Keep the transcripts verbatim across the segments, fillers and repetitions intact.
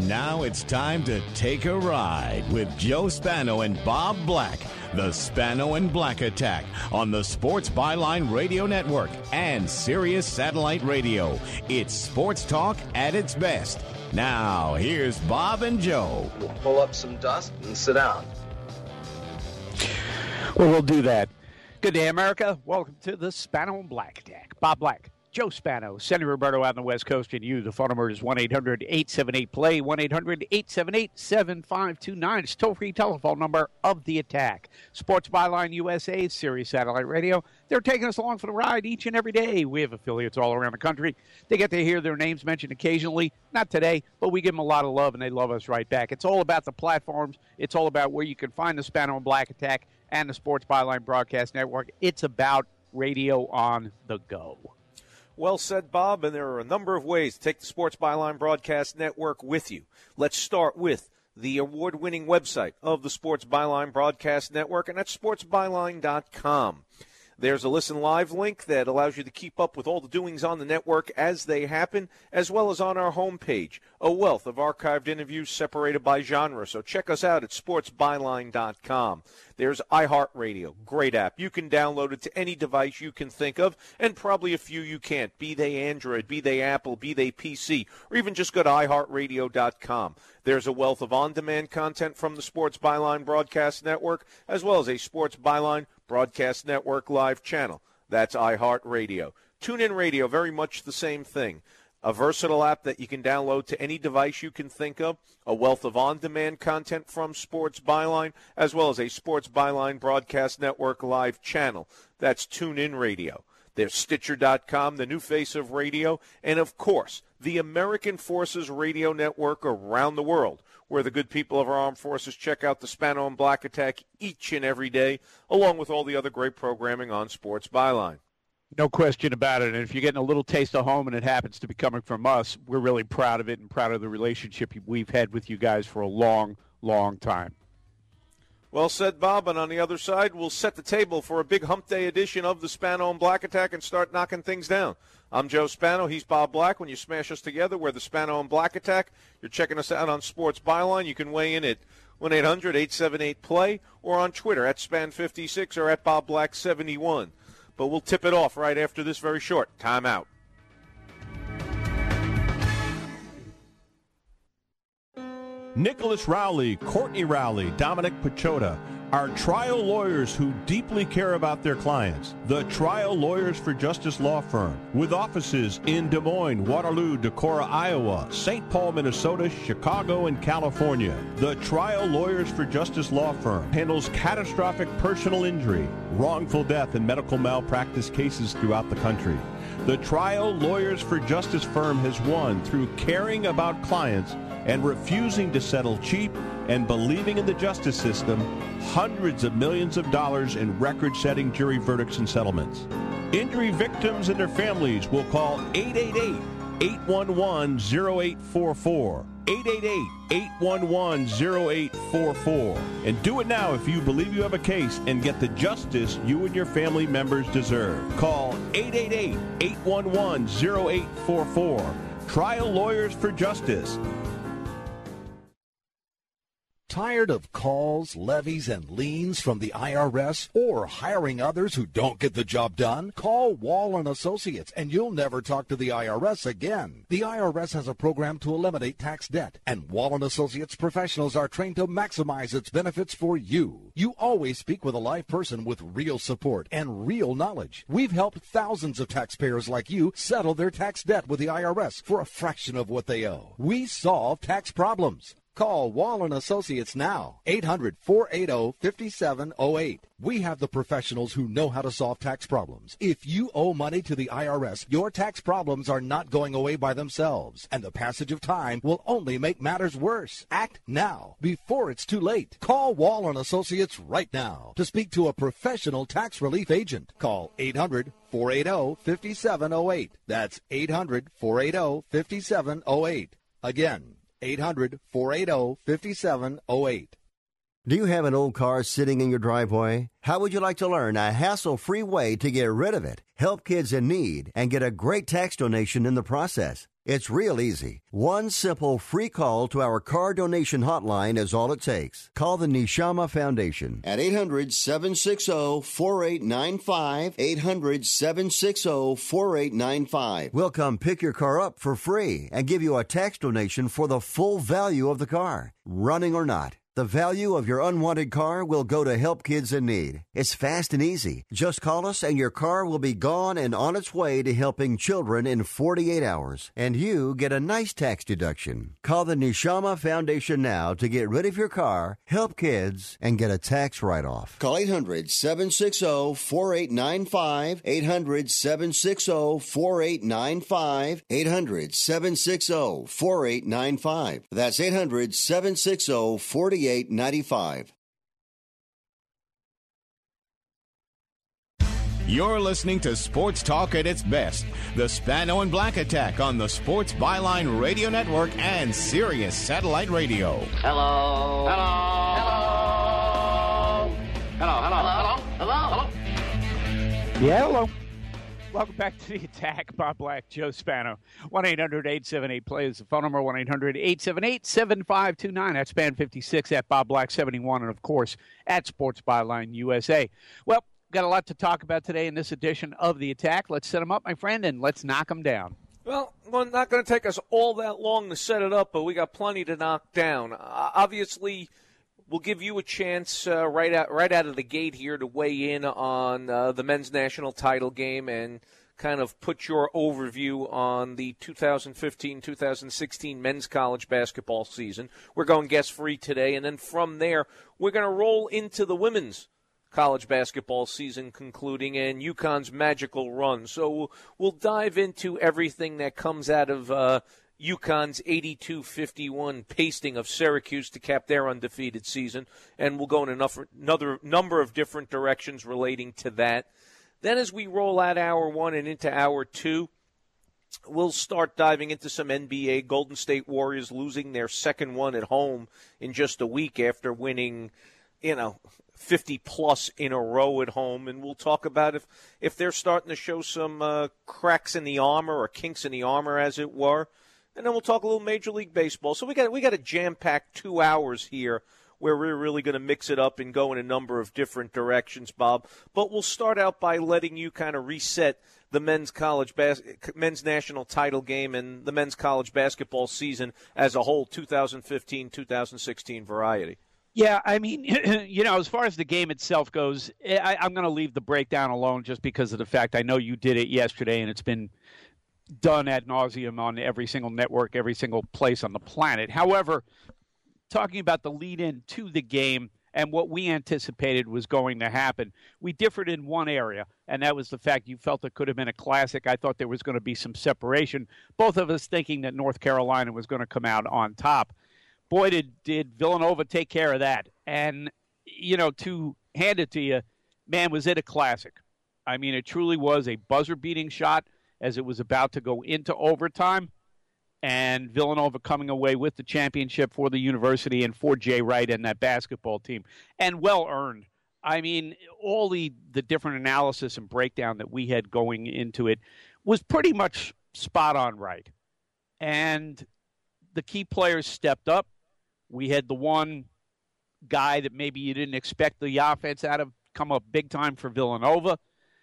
Now it's time to take a ride with Joe Spano and Bob Black. The Spano and Black Attack on the Sports Byline Radio Network and Sirius Satellite Radio. It's sports talk at its best. Now, here's Bob and Joe. We'll pull up some dust and sit down. Well, we'll do that. Good day, America. Welcome to the Spano and Black Attack. Bob Black, Joe Spano, Sandy Roberto out on the West Coast, and you. The phone number is one eight hundred eight seven eight play, one eight hundred eight seven eight seven five two nine. It's toll-free telephone number of the attack. Sports Byline U S A, Sirius Satellite Radio. They're taking us along for the ride each and every day. We have affiliates all around the country. They get to hear their names mentioned occasionally. Not today, but we give them a lot of love, and they love us right back. It's all about the platforms. It's all about where you can find the Spano and Black Attack and the Sports Byline Broadcast Network. It's about radio on the go. Well said, Bob, and there are a number of ways to take the Sports Byline Broadcast Network with you. Let's start with the award-winning website of the Sports Byline Broadcast Network, and that's sports byline dot com. There's a Listen Live link that allows you to keep up with all the doings on the network as they happen, as well as on our homepage, a wealth of archived interviews separated by genre. So check us out at sports byline dot com. There's iHeartRadio, great app. You can download it to any device you can think of, and probably a few you can't, be they Android, be they Apple, be they P C, or even just go to i heart radio dot com. There's a wealth of on-demand content from the Sports Byline Broadcast Network, as well as a Sports Byline Broadcast Network live channel. That's iHeartRadio. TuneIn Radio, very much the same thing. A versatile app that you can download to any device you can think of, a wealth of on-demand content from Sports Byline, as well as a Sports Byline Broadcast Network live channel. That's TuneIn Radio. There's Stitcher dot com, the new face of radio, and, of course, the American Forces Radio Network around the world, where the good people of our armed forces check out the Spano and Black Attack each and every day, along with all the other great programming on Sports Byline. No question about it. And if you're getting a little taste of home and it happens to be coming from us, we're really proud of it and proud of the relationship we've had with you guys for a long, long time. Well said, Bob. And on the other side, we'll set the table for a big hump day edition of the Spano and Black Attack and start knocking things down. I'm Joe Spano. He's Bob Black. When you smash us together, we're the Spano and Black Attack. You're checking us out on Sports Byline. You can weigh in at one eight hundred eight seven eight play or on Twitter at span fifty-six or at bob black seventy-one. But we'll tip it off right after this very short timeout. Nicholas Rowley, Courtney Rowley, Dominic Pachota are trial lawyers who deeply care about their clients. The Trial Lawyers for Justice Law Firm, with offices in Des Moines, Waterloo, Decorah, Iowa, Saint Paul, Minnesota, Chicago, and California. The Trial Lawyers for Justice Law Firm handles catastrophic personal injury, wrongful death, and medical malpractice cases throughout the country. The Trial Lawyers for Justice firm has won through caring about clients and refusing to settle cheap and believing in the justice system hundreds of millions of dollars in record-setting jury verdicts and settlements. Injury victims and their families will call eight eight eight, eight one one, zero eight four four. eight eight eight, eight one one, zero eight four four. And do it now if you believe you have a case and get the justice you and your family members deserve. Call eight eight eight, eight one one, zero eight four four. Trial Lawyers for Justice. Tired of calls, levies, and liens from the I R S or hiring others who don't get the job done? Call Wall and Associates and you'll never talk to the I R S again. The I R S has a program to eliminate tax debt, and Wall and Associates professionals are trained to maximize its benefits for you. You always speak with a live person with real support and real knowledge. We've helped thousands of taxpayers like you settle their tax debt with the I R S for a fraction of what they owe. We solve tax problems. Call Wall and Associates now, eight hundred, four eight zero, five seven zero eight. We have the professionals who know how to solve tax problems. If you owe money to the I R S, your tax problems are not going away by themselves, and the passage of time will only make matters worse. Act now, before it's too late. Call Wall and Associates right now to speak to a professional tax relief agent. Call eight hundred, four eight zero, five seven zero eight. That's eight hundred, four eight zero, five seven zero eight. Again, eight hundred, four eight zero, five seven zero eight. Do you have an old car sitting in your driveway? How would you like to learn a hassle-free way to get rid of it, help kids in need, and get a great tax donation in the process? It's real easy. One simple free call to our car donation hotline is all it takes. Call the Neshama Foundation at eight hundred, seven six zero, four eight nine five, eight hundred, seven six zero, four eight nine five. We'll come pick your car up for free and give you a tax donation for the full value of the car, running or not. The value of your unwanted car will go to help kids in need. It's fast and easy. Just call us and your car will be gone and on its way to helping children in forty-eight hours. And you get a nice tax deduction. Call the Neshama Foundation now to get rid of your car, help kids, and get a tax write-off. Call eight hundred, seven six zero, four eight nine five, eight hundred, seven six zero, four eight nine five, eight hundred, seven six zero, four eight nine five. That's eight hundred, seven six zero, four eight nine five. You're listening to Sports Talk at its best. The Spano and Black Attack on the Sports Byline Radio Network and Sirius Satellite Radio. Hello. Hello. Hello. Hello. Hello. Hello. Hello. Yeah, hello. Welcome back to the Attack. Bob Black, Joe Spano. one eight hundred, eight seven eight, play is the phone number. one eight hundred, eight seven eight, seven five two nine. At Span fifty-six, at Bob Black seventy-one, and, of course, at Sports Byline U S A. Well, got a lot to talk about today in this edition of the Attack. Let's set them up, my friend, and let's knock them down. Well, well, not going to take us all that long to set it up, but we got plenty to knock down. Uh, obviously, we'll give you a chance uh, right out right out of the gate here to weigh in on uh, the men's national title game and kind of put your overview on the two thousand fifteen two thousand sixteen men's college basketball season. We're going guest-free today, and then from there, we're going to roll into the women's college basketball season concluding and UConn's magical run. So we'll, we'll dive into everything that comes out of uh, UConn's eighty-two fifty-one pasting of Syracuse to cap their undefeated season, and we'll go in enough, another number of different directions relating to that. Then as we roll out hour one and into hour two, we'll start diving into some N B A. Golden State Warriors losing their second one at home in just a week after winning, you know, fifty-plus in a row at home. And we'll talk about if, if they're starting to show some uh, cracks in the armor or kinks in the armor, as it were. And then we'll talk a little Major League Baseball. So we got we got a jam-packed two hours here where we're really going to mix it up and go in a number of different directions, Bob. But we'll start out by letting you kind of reset the men's college bas- men's national title game and the men's college basketball season as a whole, two thousand fifteen two thousand sixteen variety. Yeah, I mean, you know, as far as the game itself goes, I, I'm going to leave the breakdown alone just because of the fact I know you did it yesterday and it's been done ad nauseum on every single network, every single place on the planet. However, talking about the lead-in to the game and what we anticipated was going to happen, we differed in one area, and that was the fact you felt it could have been a classic. I thought there was going to be some separation, both of us thinking that North Carolina was going to come out on top. Boy, did, did Villanova take care of that. And, you know, to hand it to you, man, was it a classic. I mean, it truly was a buzzer-beating shot as it was about to go into overtime. And Villanova coming away with the championship for the university and for Jay Wright and that basketball team. And well-earned. I mean, all the, the different analysis and breakdown that we had going into it was pretty much spot on right. And the key players stepped up. We had the one guy that maybe you didn't expect the offense out of come up big time for Villanova.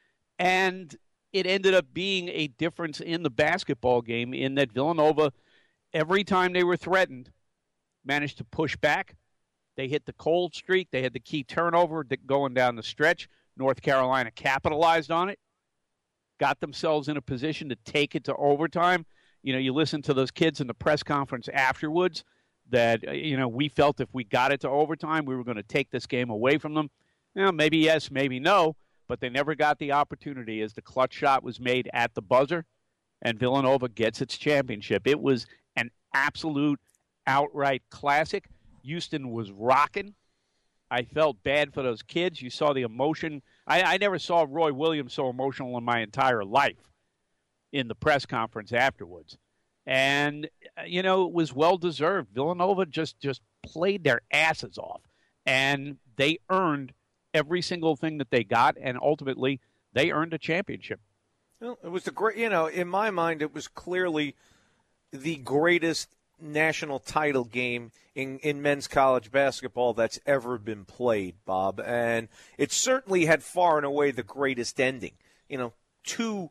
And it ended up being a difference in the basketball game in that Villanova, every time they were threatened, managed to push back. They hit the cold streak. They had the key turnover going down the stretch. North Carolina capitalized on it, got themselves in a position to take it to overtime. You know, you listen to those kids in the press conference afterwards that, you know, we felt if we got it to overtime, we were going to take this game away from them. You know, maybe yes, maybe no. But they never got the opportunity as the clutch shot was made at the buzzer, and Villanova gets its championship. It was an absolute outright classic. Houston was rocking. I felt bad for those kids. You saw the emotion. I, I never saw Roy Williams so emotional in my entire life in the press conference afterwards. And, you know, it was well-deserved. Villanova just, just played their asses off. and they earned every single thing that they got, and ultimately they earned a championship. Well, it was the great, you know, in my mind, it was clearly the greatest national title game in, in men's college basketball that's ever been played, Bob. And it certainly had far and away the greatest ending. You know, two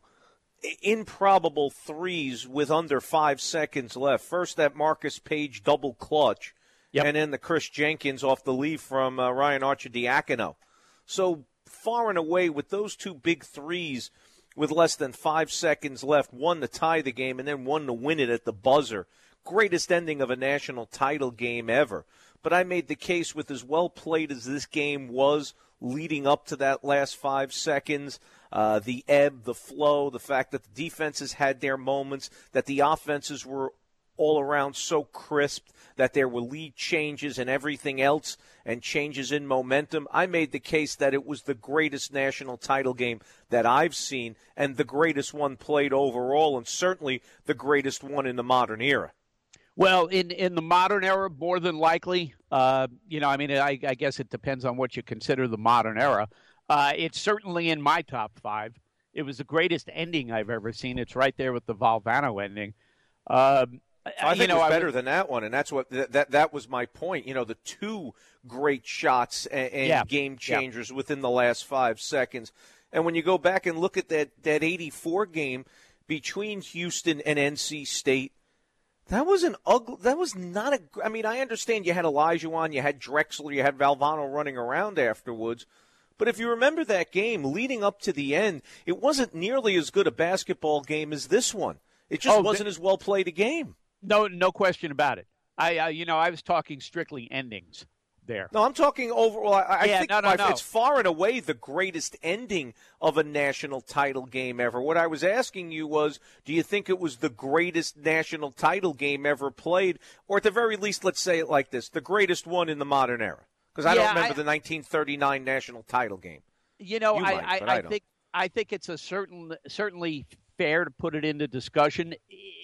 improbable threes with under five seconds left. First, that Marcus Page double clutch, yep. and then the Chris Jenkins off the lead from uh, Ryan Arcidiacono. So far and away with those two big threes with less than five seconds left, one to tie the game and then one to win it at the buzzer. Greatest ending of a national title game ever. But I made the case with as well played as this game was leading up to that last five seconds, uh, the ebb, the flow, the fact that the defenses had their moments, that the offenses were all around so crisp, that there were lead changes and everything else and changes in momentum. I made the case that it was the greatest national title game that I've seen and the greatest one played overall and certainly the greatest one in the modern era. Well, in, in the modern era, more than likely, uh, you know, I mean, I, I guess it depends on what you consider the modern era. Uh, it's certainly in my top five. It was the greatest ending I've ever seen. It's right there with the Valvano ending. Um, I think you know, it was I better would, than that one, and that's what that, that that was my point. You know, the two great shots and, and yeah, game changers yeah. within the last five seconds. And when you go back and look at that that eighty-four game between Houston and N C State, that was an ugly. That was not a. I mean, I understand you had Olajuwon, you had Drexler, you had Valvano running around afterwards. But if you remember that game leading up to the end, it wasn't nearly as good a basketball game as this one. It just oh, wasn't th- as well played a game. No, no question about it. I, uh, you know, I was talking strictly endings there. No, I'm talking overall. I, I yeah, think no, no, my, no. it's far and away the greatest ending of a national title game ever. What I was asking you was, do you think it was the greatest national title game ever played? Or at the very least, let's say it like this, the greatest one in the modern era? Because I yeah, don't remember I, the nineteen thirty-nine national title game. You know, you I, might, I, I, I think I think it's a certain certainly fair to put it into discussion.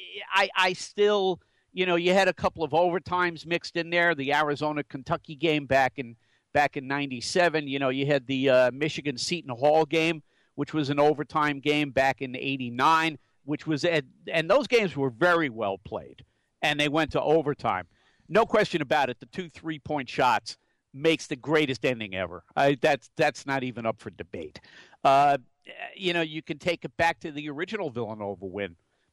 I, I still, you know, you had a couple of overtimes mixed in there. The Arizona-Kentucky game back in back in ninety-seven. You know, you had the uh, Michigan-Seton Hall game, which was an overtime game back in eighty-nine, which was at, and those games were very well played, and they went to overtime. No question about it. The two three-point shots makes the greatest ending ever. I, that's that's not even up for debate. Uh, you know, you can take it back to the original Villanova win.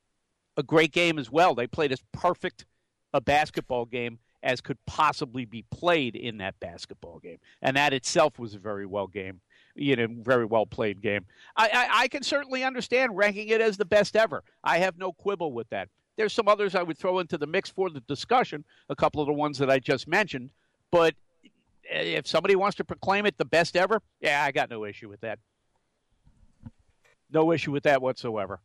A great game as well. They played as perfect a basketball game as could possibly be played in that basketball game. And that itself was a very well game, you know, very well played game. I, I, I can certainly understand ranking it as the best ever. I have no quibble with that. There's some others I would throw into the mix for the discussion, a couple of the ones that I just mentioned. But if somebody wants to proclaim it the best ever, yeah, I got no issue with that. No issue with that whatsoever.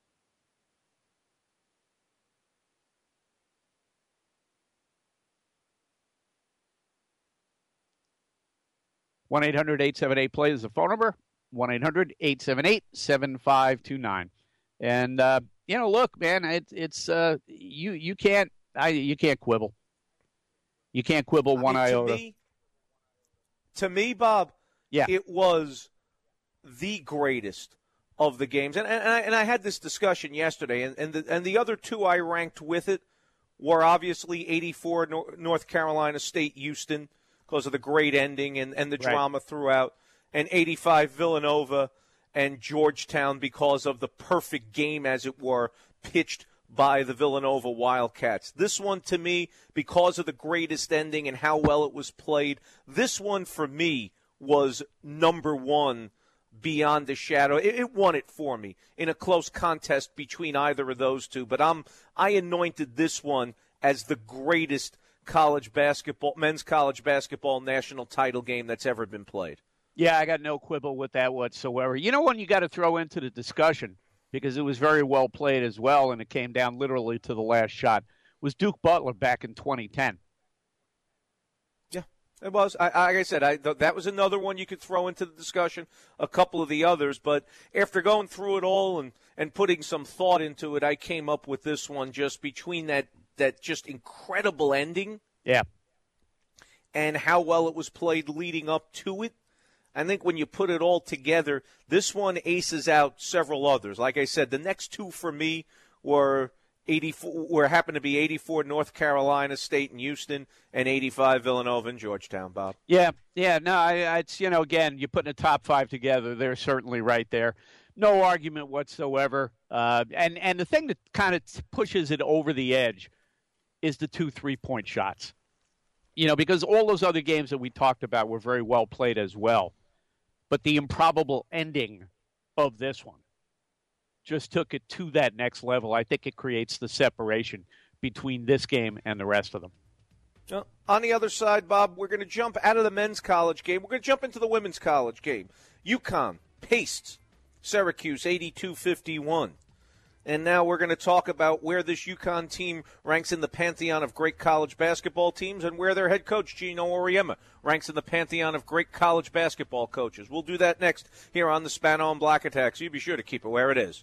one eight hundred eight seven eight play is the phone number. one eight hundred eight seven eight seven five two nine. And uh, you know, look, man, it, it's uh, you you can't I you can't quibble. You can't quibble one I mean, iota. To me, to me, Bob, yeah. it was the greatest of the games. And and I, and I had this discussion yesterday, and and the, and the other two I ranked with it were obviously eighty-four North Carolina State Houston, because of the great ending and, and the right. drama throughout, and eighty-five Villanova and Georgetown because of the perfect game, as it were, pitched by the Villanova Wildcats. This one, to me, because of the greatest ending and how well it was played, this one, for me, was number one beyond a shadow. It, it won it for me in a close contest between either of those two, but I'm, I anointed this one as the greatest college basketball, men's college basketball national title game that's ever been played. Yeah, I got no quibble with that whatsoever. You know, one you got to throw into the discussion, because it was very well played as well, and it came down literally to the last shot, was Duke Butler back in twenty ten. Yeah, it was. I, like I said, I, th- that was another one you could throw into the discussion, a couple of the others, but after going through it all and, and putting some thought into it, I came up with this one just between that that just incredible ending. Yeah. and how well it was played leading up to it. I think when you put it all together, this one aces out several others. Like I said, the next two for me were eighty-four, were happened to be eighty-four North Carolina State and Houston, and eighty-five Villanova and Georgetown. Bob. Yeah, yeah. No, I, it's you know again, you're putting a top five together. They're certainly right there. No argument whatsoever. Uh, and and the thing that kind of pushes it over the edge is the two three-point shots. You know, because all those other games that we talked about were very well played as well. But the improbable ending of this one just took it to that next level. I think it creates the separation between this game and the rest of them. Now, on the other side, Bob, we're going to jump out of the men's college game. We're going to jump into the women's college game. UConn paced Syracuse eighty-two fifty-one. And now we're going to talk about where this UConn team ranks in the pantheon of great college basketball teams and where their head coach, Gino Auriemma, ranks in the pantheon of great college basketball coaches. We'll do that next here on the Spano and Black Attack, so you be sure to keep it where it is.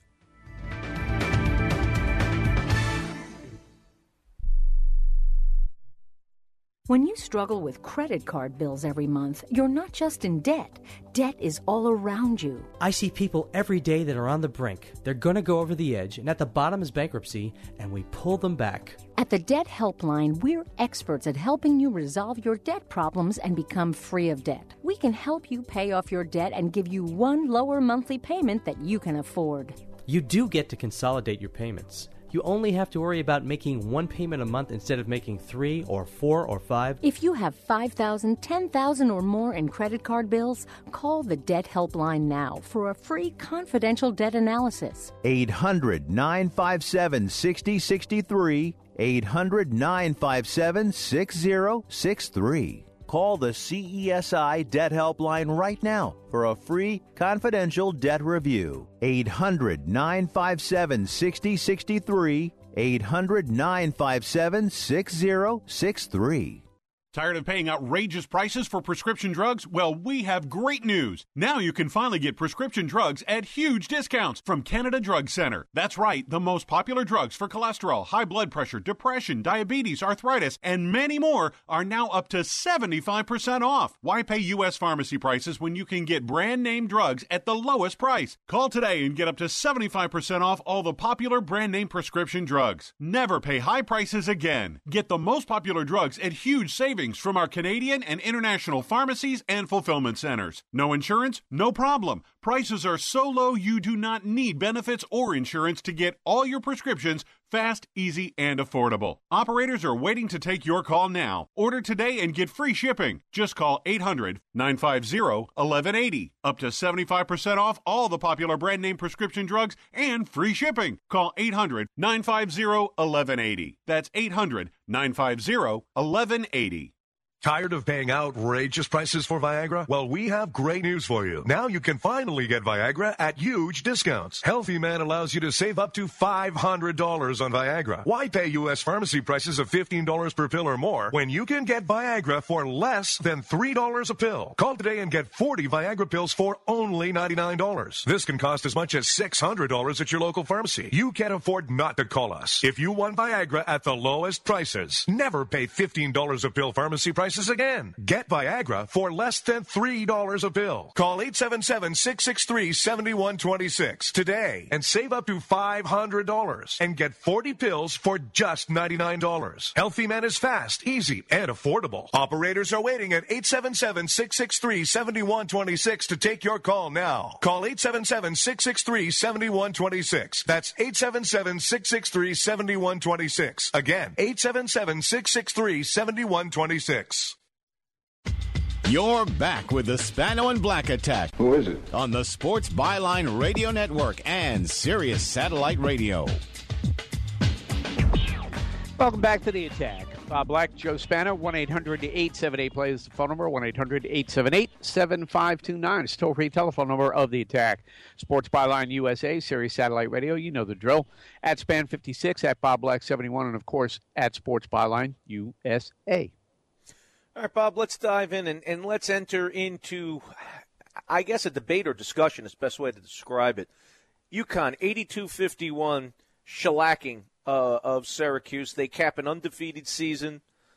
When you struggle with credit card bills every month, you're not just in debt. Debt is all around you. I see people every day that are on the brink. They're going to go over the edge, and at the bottom is bankruptcy, and we pull them back. At the Debt Helpline, we're experts at helping you resolve your debt problems and become free of debt. We can help you pay off your debt and give you one lower monthly payment that you can afford. You do get to consolidate your payments. You only have to worry about making one payment a month instead of making three or four or five. If you have five thousand dollars, ten thousand dollars or more in credit card bills, call the Debt Helpline now for a free confidential debt analysis. eight hundred, nine five seven, six zero six three. eight hundred, nine five seven, six zero six three. Call the C E S I Debt Helpline right now for a free confidential debt review. eight hundred, nine five seven, six zero six three. eight hundred, nine five seven, six zero six three. Tired of paying outrageous prices for prescription drugs? Well, we have great news. Now you can finally get prescription drugs at huge discounts from Canada Drug Center. That's right, the most popular drugs for cholesterol, high blood pressure, depression, diabetes, arthritis, and many more are now up to seventy-five percent off. Why pay U S pharmacy prices when you can get brand name drugs at the lowest price? Call today and get up to seventy-five percent off all the popular brand name prescription drugs. Never pay high prices again. Get the most popular drugs at huge savings from our Canadian and international pharmacies and fulfillment centers. No insurance? No problem. Prices are so low you do not need benefits or insurance to get all your prescriptions fast, easy, and affordable. Operators are waiting to take your call now. Order today and get free shipping. Just call eight hundred, nine five zero, one one eight zero. Up to seventy-five percent off all the popular brand name prescription drugs and free shipping. Call eight hundred, nine five zero, one one eight zero. That's eight hundred, nine five zero, one one eight zero. Tired of paying outrageous prices for Viagra? Well, we have great news for you. Now you can finally get Viagra at huge discounts. Healthy Man allows you to save up to five hundred dollars on Viagra. Why pay U S pharmacy prices of fifteen dollars per pill or more when you can get Viagra for less than three dollars a pill? Call today and get forty Viagra pills for only ninety-nine dollars. This can cost as much as six hundred dollars at your local pharmacy. You can't afford not to call us. If you want Viagra at the lowest prices, never pay fifteen dollars a pill pharmacy prices again. Get Viagra for less than three dollars a pill. Call eight seven seven, six six three, seven one two six today and save up to five hundred dollars and get forty pills for just ninety-nine dollars. Healthy Man is fast, easy, and affordable. Operators are waiting at eight seven seven, six six three, seven one two six to take your call now. Call eight seven seven, six six three, seven one two six. That's eight seven seven, six six three, seven one two six. Again, eight seven seven, six six three, seven one two six. You're back with the Spano and Black Attack. Who is it? On the Sports Byline Radio Network and Sirius Satellite Radio. Welcome back to the Attack. Bob Black, Joe Spano, one eight hundred, eight seven eight, play is the phone number, one eight hundred, eight seven eight, seven five two nine. It's toll-free telephone number of the Attack. Sports Byline U S A, Sirius Satellite Radio, you know the drill. At Span fifty-six, at Bob Black seventy-one, and, of course, at Sports Byline U S A. All right, Bob, let's dive in and, and let's enter into, I guess, a debate or discussion is the best way to describe it. UConn, eighty-two fifty-one, shellacking uh, of Syracuse. They cap an undefeated season.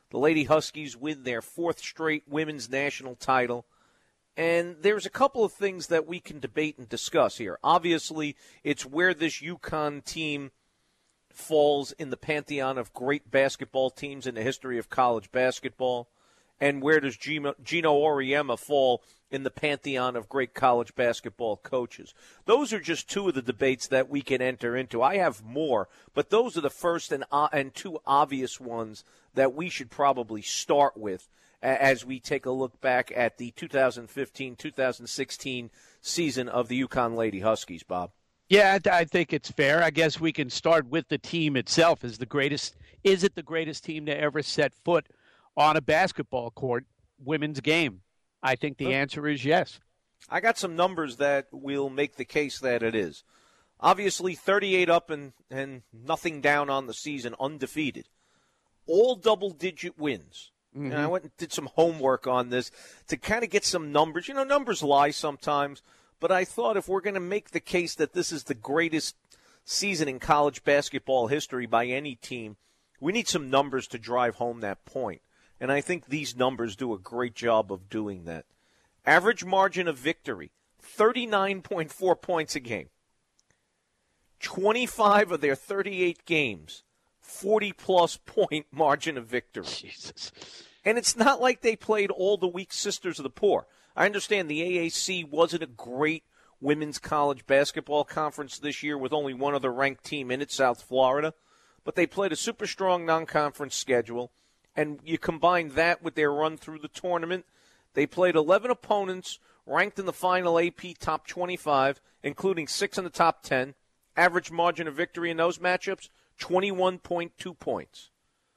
The Lady Huskies win their fourth straight women's national title. And there's a couple of things that we can debate and discuss here. Obviously, it's where this UConn team falls in the pantheon of great basketball teams in the history of college basketball. And where does Gino, Gino Auriemma fall in the pantheon of great college basketball coaches? Those are just two of the debates that we can enter into. I have more, but those are the first and, uh, and two obvious ones that we should probably start with as we take a look back at the two thousand fifteen two thousand sixteen season of the UConn Lady Huskies, Bob. Yeah, I think it's fair. I guess we can start with the team itself. Is the greatest? Is it the greatest team to ever set foot on a basketball court, women's game? I think the answer is yes. I got some numbers that will make the case that it is. Obviously, thirty-eight up and, and nothing down on the season, undefeated. All double-digit wins. Mm-hmm. And I went and did some homework on this to kind of get some numbers. You know, numbers lie sometimes, but I thought if we're going to make the case that this is the greatest season in college basketball history by any team, we need some numbers to drive home that point. And I think these numbers do a great job of doing that. Average margin of victory, thirty-nine point four points a game. twenty-five of their thirty-eight games, forty-plus point margin of victory. Jesus. And it's not like they played all the weak sisters of the poor. I understand the A A C wasn't a great women's college basketball conference this year with only one other ranked team in it, South Florida. But they played a super strong non-conference schedule. And you combine that with their run through the tournament, they played eleven opponents ranked in the final A P top twenty-five, including six in the top ten. Average margin of victory in those matchups, twenty-one point two points.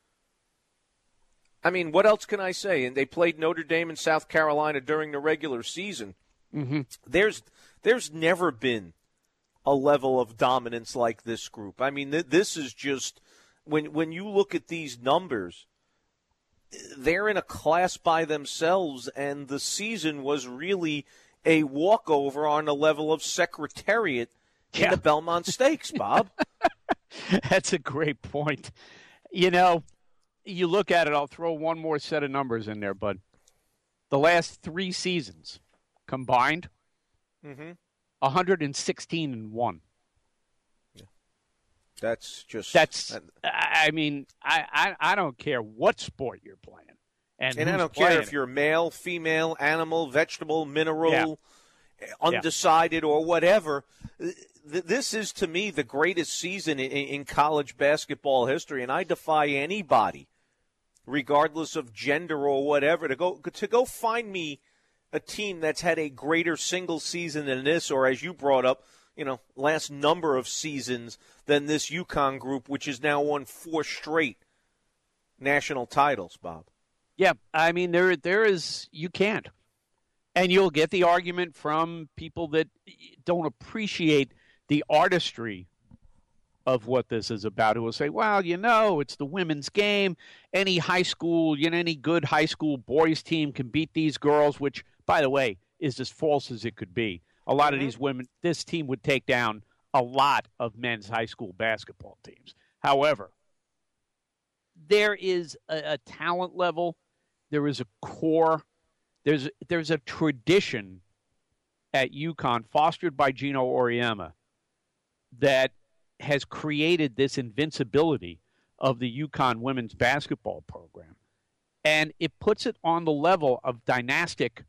I mean, what else can I say? And they played Notre Dame and South Carolina during the regular season. Mm-hmm. There's there's never been a level of dominance like this group. I mean, th- this is just, when when you look at these numbers, they're in a class by themselves, and the season was really a walkover on the level of Secretariat in yeah. the Belmont Stakes, Bob. That's a great point. You know, you look at it, I'll throw one more set of numbers in there, bud. The last three seasons combined, mm-hmm. one hundred sixteen and one. That's just that's. That, I mean, I, I I don't care what sport you're playing, and, and I don't care if you're male, female, animal, vegetable, mineral, yeah. undecided, yeah. or whatever. This is, to me, the greatest season in, in college basketball history, and I defy anybody, regardless of gender or whatever, to go to go find me a team that's had a greater single season than this, or as you brought up, you know, last number of seasons than this UConn group, which has now won four straight national titles, Bob. Yeah, I mean, there there is, you can't. And you'll get the argument from people that don't appreciate the artistry of what this is about, who will say, well, you know, it's the women's game. Any high school, you know, any good high school boys team can beat these girls, which, by the way, is as false as it could be. A lot mm-hmm. of these women, this team would take down a lot of men's high school basketball teams. However, there is a, a talent level. There is a core. There's there's a tradition at UConn fostered by Gino Auriemma that has created this invincibility of the UConn women's basketball program. And it puts it on the level of dynastic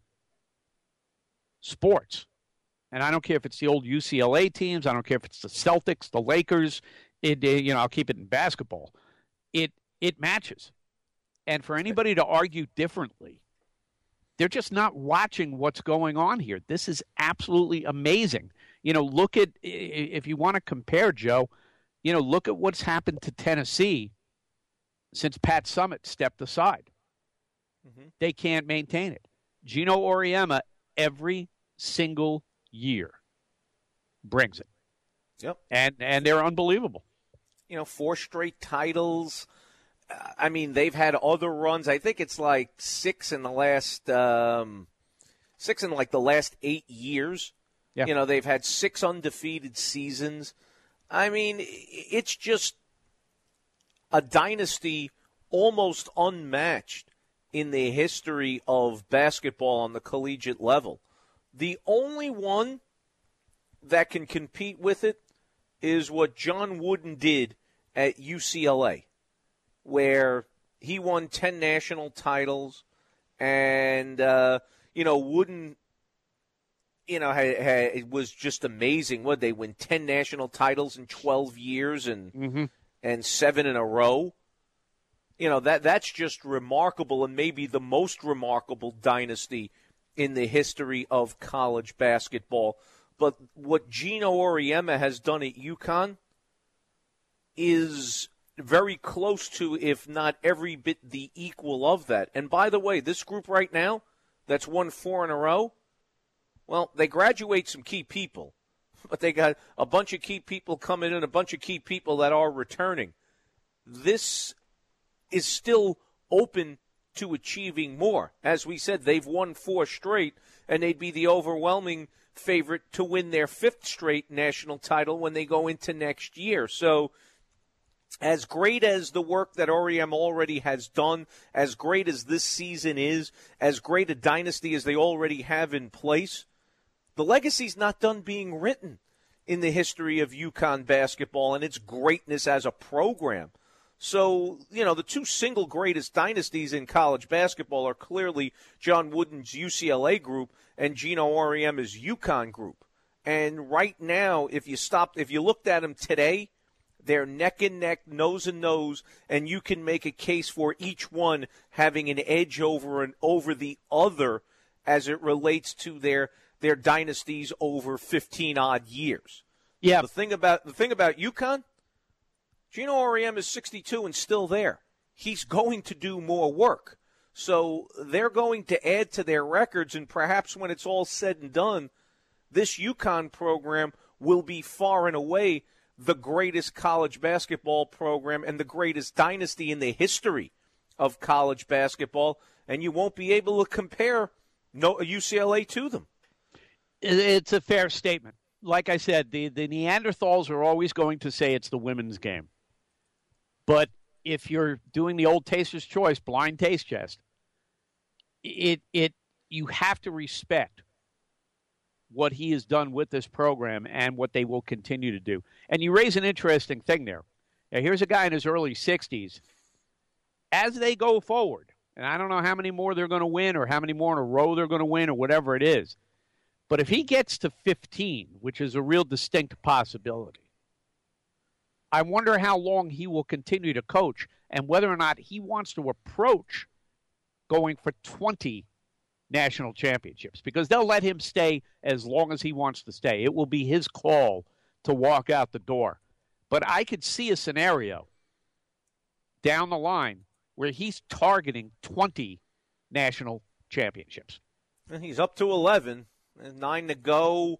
sports. And I don't care if it's the old U C L A teams. I don't care if it's the Celtics, the Lakers. It, you know, I'll keep it in basketball. It it matches. And for anybody to argue differently, they're just not watching what's going on here. This is absolutely amazing. You know, look at, if you want to compare, Joe, you know, look at what's happened to Tennessee since Pat Summitt stepped aside. Mm-hmm. They can't maintain it. Gino Auriemma, every single year, brings it. Yep. And and they're unbelievable. You know, four straight titles. I mean, they've had other runs. I think it's like six in the last um, six in like the last eight years. Yeah. You know, they've had six undefeated seasons. I mean, it's just a dynasty almost unmatched in the history of basketball on the collegiate level. The only one that can compete with it is what John Wooden did at U C L A, where he won ten national titles, and, uh, you know, Wooden, you know, had, had, it was just amazing. What, they win ten national titles in twelve years and mm-hmm. and seven in a row? You know, that that's just remarkable, and maybe the most remarkable dynasty in the history of college basketball. But what Gino Auriemma has done at UConn is very close to, if not every bit the equal of that. And by the way, this group right now that's won four in a row, well, they graduate some key people, but they got a bunch of key people coming in, a bunch of key people that are returning. This is still open to achieving more. As we said, they've won four straight, and they'd be the overwhelming favorite to win their fifth straight national title when they go into next year. So as great as the work that Auriemma already has done, as great as this season is, as great a dynasty as they already have in place, the legacy's not done being written in the history of UConn basketball and its greatness as a program. So, you know, the two single greatest dynasties in college basketball are clearly John Wooden's U C L A group and Gino Auriemma's UConn group. And right now, if you stopped, if you looked at them today, they're neck and neck, nose and nose, and you can make a case for each one having an edge over and over the other as it relates to their their dynasties over fifteen odd years. Yeah. The thing about the thing about UConn, Gino Auriemma is sixty-two and still there. He's going to do more work. So they're going to add to their records, and perhaps when it's all said and done, this UConn program will be far and away the greatest college basketball program and the greatest dynasty in the history of college basketball, and you won't be able to compare no U C L A to them. It's a fair statement. Like I said, the, the Neanderthals are always going to say it's the women's game. But if you're doing the old taster's choice, blind taste test, it it you have to respect what he has done with this program and what they will continue to do. And you raise an interesting thing there. Now, here's a guy in his early sixties. As they go forward, and I don't know how many more they're going to win or how many more in a row they're going to win or whatever it is, but if he gets to fifteen, which is a real distinct possibility, I wonder how long he will continue to coach and whether or not he wants to approach going for twenty national championships, because they'll let him stay as long as he wants to stay. It will be his call to walk out the door. But I could see a scenario down the line where he's targeting twenty national championships. And he's up to eleven, and nine to go.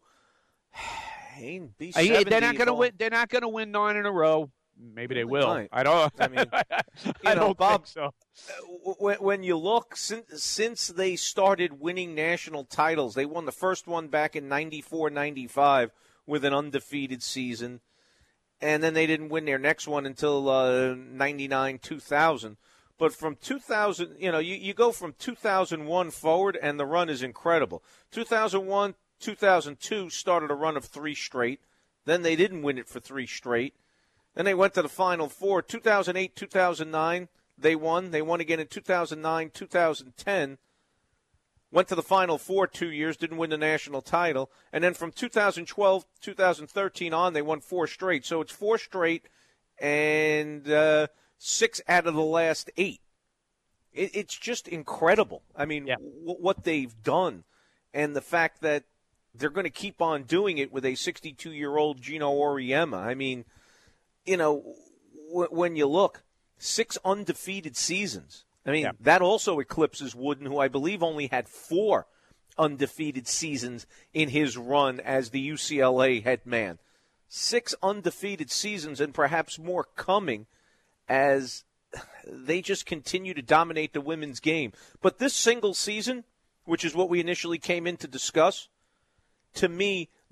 Be uh, they're not going to win. They're not going to win nine in a row. Maybe they will. Might. I don't. I mean, I you know, don't Bob. think so. When, when you look, since, since they started winning national titles, they won the first one back in ninety-four ninety-five with an undefeated season, and then they didn't win their next one until uh, ninety-nine two thousand. But from two thousand, you know, you, you go from two thousand one forward, and the run is incredible. two thousand one, two thousand two started a run of three straight. Then they didn't win it for three straight. Then they went to the Final Four. two thousand eight, two thousand nine, they won. They won again in two thousand nine, two thousand ten. Went to the Final Four two years, didn't win the national title. And then from two thousand twelve, two thousand thirteen on, they won four straight. So it's four straight and uh, six out of the last eight. It, it's just incredible. I mean, yeah. w- what they've done and the fact that they're going to keep on doing it with a sixty-two-year-old Gino Auriemma. I mean, you know, w- when you look, six undefeated seasons. I mean, yeah. that also eclipses Wooden, who I believe only had four undefeated seasons in his run as the U C L A head man. Six undefeated seasons and perhaps more coming as they just continue to dominate the women's game. But this single season, which is what we initially came in to discuss, to me,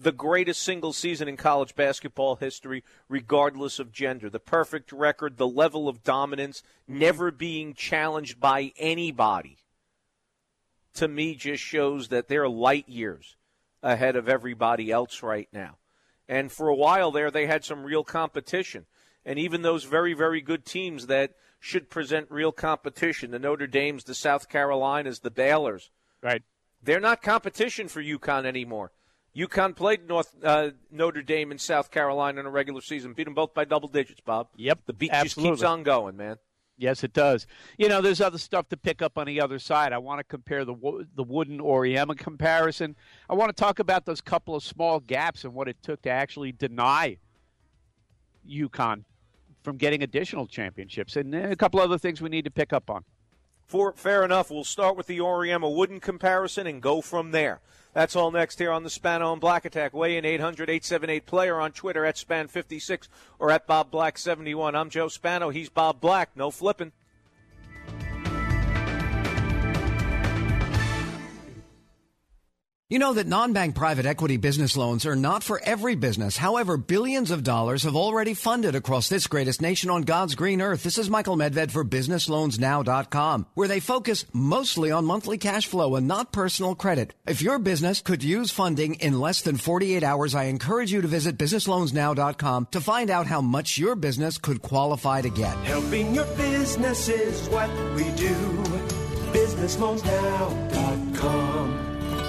the greatest single season in college basketball history, regardless of gender. The perfect record, the level of dominance, never being challenged by anybody, to me just shows that they're light years ahead of everybody else right now. And for a while there, they had some real competition. And even those very, very good teams that should present real competition, the Notre Dames, the South Carolinas, the Baylors, right? They're not competition for UConn anymore. UConn played North uh, Notre Dame and South Carolina in a regular season, beat them both by double digits, Bob. Yep, the beat absolutely. just keeps on going, man. Yes, it does. You know, there's other stuff to pick up on the other side. I want to compare the the Wooden Auriemma comparison. I want to talk about those couple of small gaps and what it took to actually deny UConn from getting additional championships, and a couple other things we need to pick up on. For, fair enough. We'll start with the Auriemma Wooden comparison and go from there. That's all next here on the Spano and Black Attack. Weigh in eight hundred eight seven eight player on Twitter at Span fifty-six or at Bob Black seventy-one. I'm Joe Spano. He's Bob Black. No flipping. You know that non-bank private equity business loans are not for every business. However, billions of dollars have already funded across this greatest nation on God's green earth. This is Michael Medved for business loans now dot com, where they focus mostly on monthly cash flow and not personal credit. If your business could use funding in less than forty-eight hours, I encourage you to visit business loans now dot com to find out how much your business could qualify to get. Helping your business is what we do. business loans now dot com.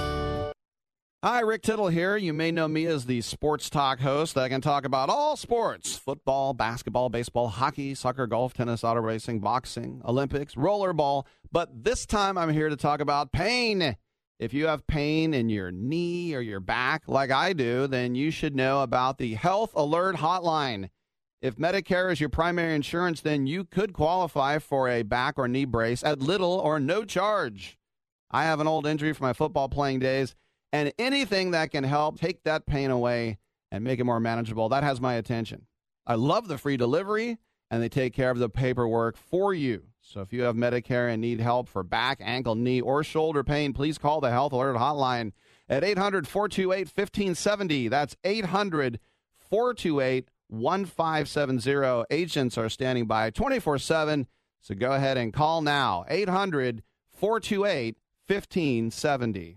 Hi, Rick Tittle here. You may know me as the sports talk host that can talk about all sports: football, basketball, baseball, hockey, soccer, golf, tennis, auto racing, boxing, Olympics, rollerball. But this time I'm here to talk about pain. If you have pain in your knee or your back like I do, then you should know about the Health Alert Hotline. If Medicare is your primary insurance, then you could qualify for a back or knee brace at little or no charge. I have an old injury from my football playing days, and anything that can help take that pain away and make it more manageable, that has my attention. I love the free delivery, and they take care of the paperwork for you. So if you have Medicare and need help for back, ankle, knee, or shoulder pain, please call the Health Alert Hotline at eight hundred, four two eight, one five seven zero. That's eight hundred, four two eight, one five seven zero. Agents are standing by twenty-four seven, so go ahead and call now. eight hundred, four two eight, one five seven zero.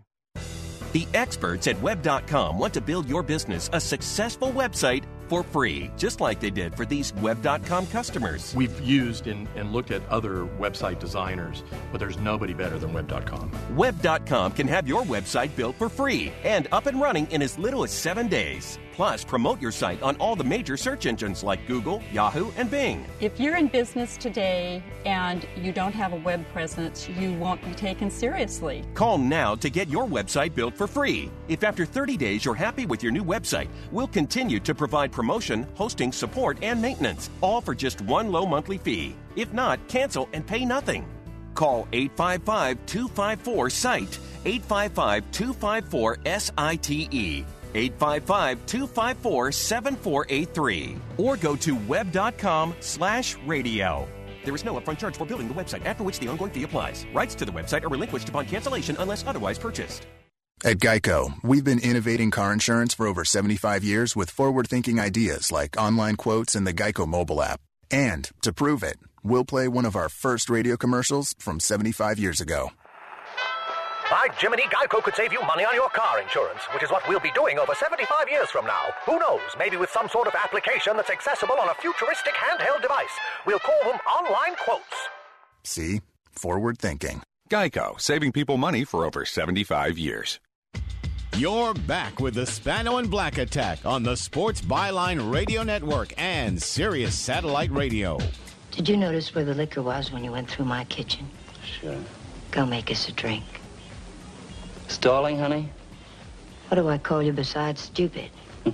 The experts at web dot com want to build your business a successful website for free, just like they did for these web dot com customers. We've used and, and looked at other website designers, but there's nobody better than web dot com. web dot com can have your website built for free and up and running in as little as seven days. Plus, promote your site on all the major search engines like Google, Yahoo, and Bing. If you're in business today and you don't have a web presence, you won't be taken seriously. Call now to get your website built for free. If after thirty days you're happy with your new website, we'll continue to provide promotion, hosting, support, and maintenance, all for just one low monthly fee. If not, cancel and pay nothing. Call eight five five, two five four, S I T E, eight five five, two five four, S I T E. eight five five, two five four, seven four eight three, or go to web dot com slash radio. There is no upfront charge for building the website, after which the ongoing fee applies. Rights to the website are relinquished upon cancellation unless otherwise purchased. At Geico, we've been innovating car insurance for over seventy-five years with forward-thinking ideas like online quotes and the Geico mobile app. And to prove it, we'll play one of our first radio commercials from seventy-five years ago. By Jiminy, Geico could save you money on your car insurance, which is what we'll be doing over seventy-five years from now. Who knows, maybe with some sort of application that's accessible on a futuristic handheld device. We'll call them online quotes. See? Forward thinking. Geico, saving people money for over seventy-five years. You're back with the Spano and Black Attack on the Sports Byline Radio Network and Sirius Satellite Radio. Did you notice where the liquor was when you went through my kitchen? Sure. Go make us a drink. Stalling, honey? What do I call you besides stupid?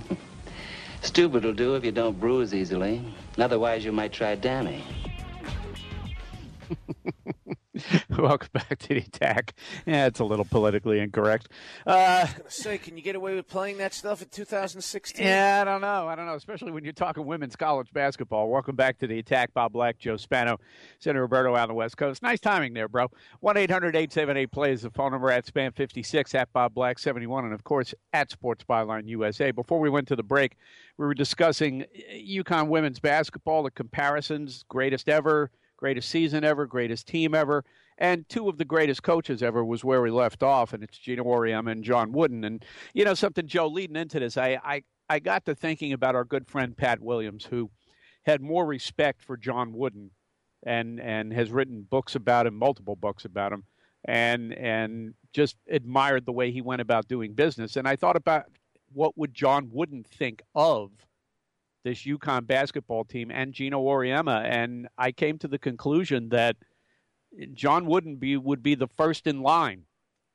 Stupid will do if you don't bruise easily. Otherwise, you might try Danny. Welcome back to the attack. Yeah, it's a little politically incorrect. Uh, I was going to say, can you get away with playing that stuff in two thousand sixteen? Yeah, I don't know. I don't know, especially when you're talking women's college basketball. Welcome back to the attack. Bob Black, Joe Spano, Senator Roberto out on the West Coast. Nice timing there, bro. one eight hundred eight seven eight play is the phone number, at Span fifty-six, at Bob Black seventy-one, and, of course, at Sports Byline U S A. Before we went to the break, we were discussing UConn women's basketball, the comparisons, greatest ever, greatest season ever, greatest team ever. And two of the greatest coaches ever was where we left off, and it's Geno Auriemma and John Wooden. And, you know, something, Joe, leading into this, I, I, I got to thinking about our good friend Pat Williams, who had more respect for John Wooden and and has written books about him, multiple books about him, and and just admired the way he went about doing business. And I thought about what would John Wooden think of this UConn basketball team and Geno Auriemma, and I came to the conclusion that John Wooden be, would be the first in line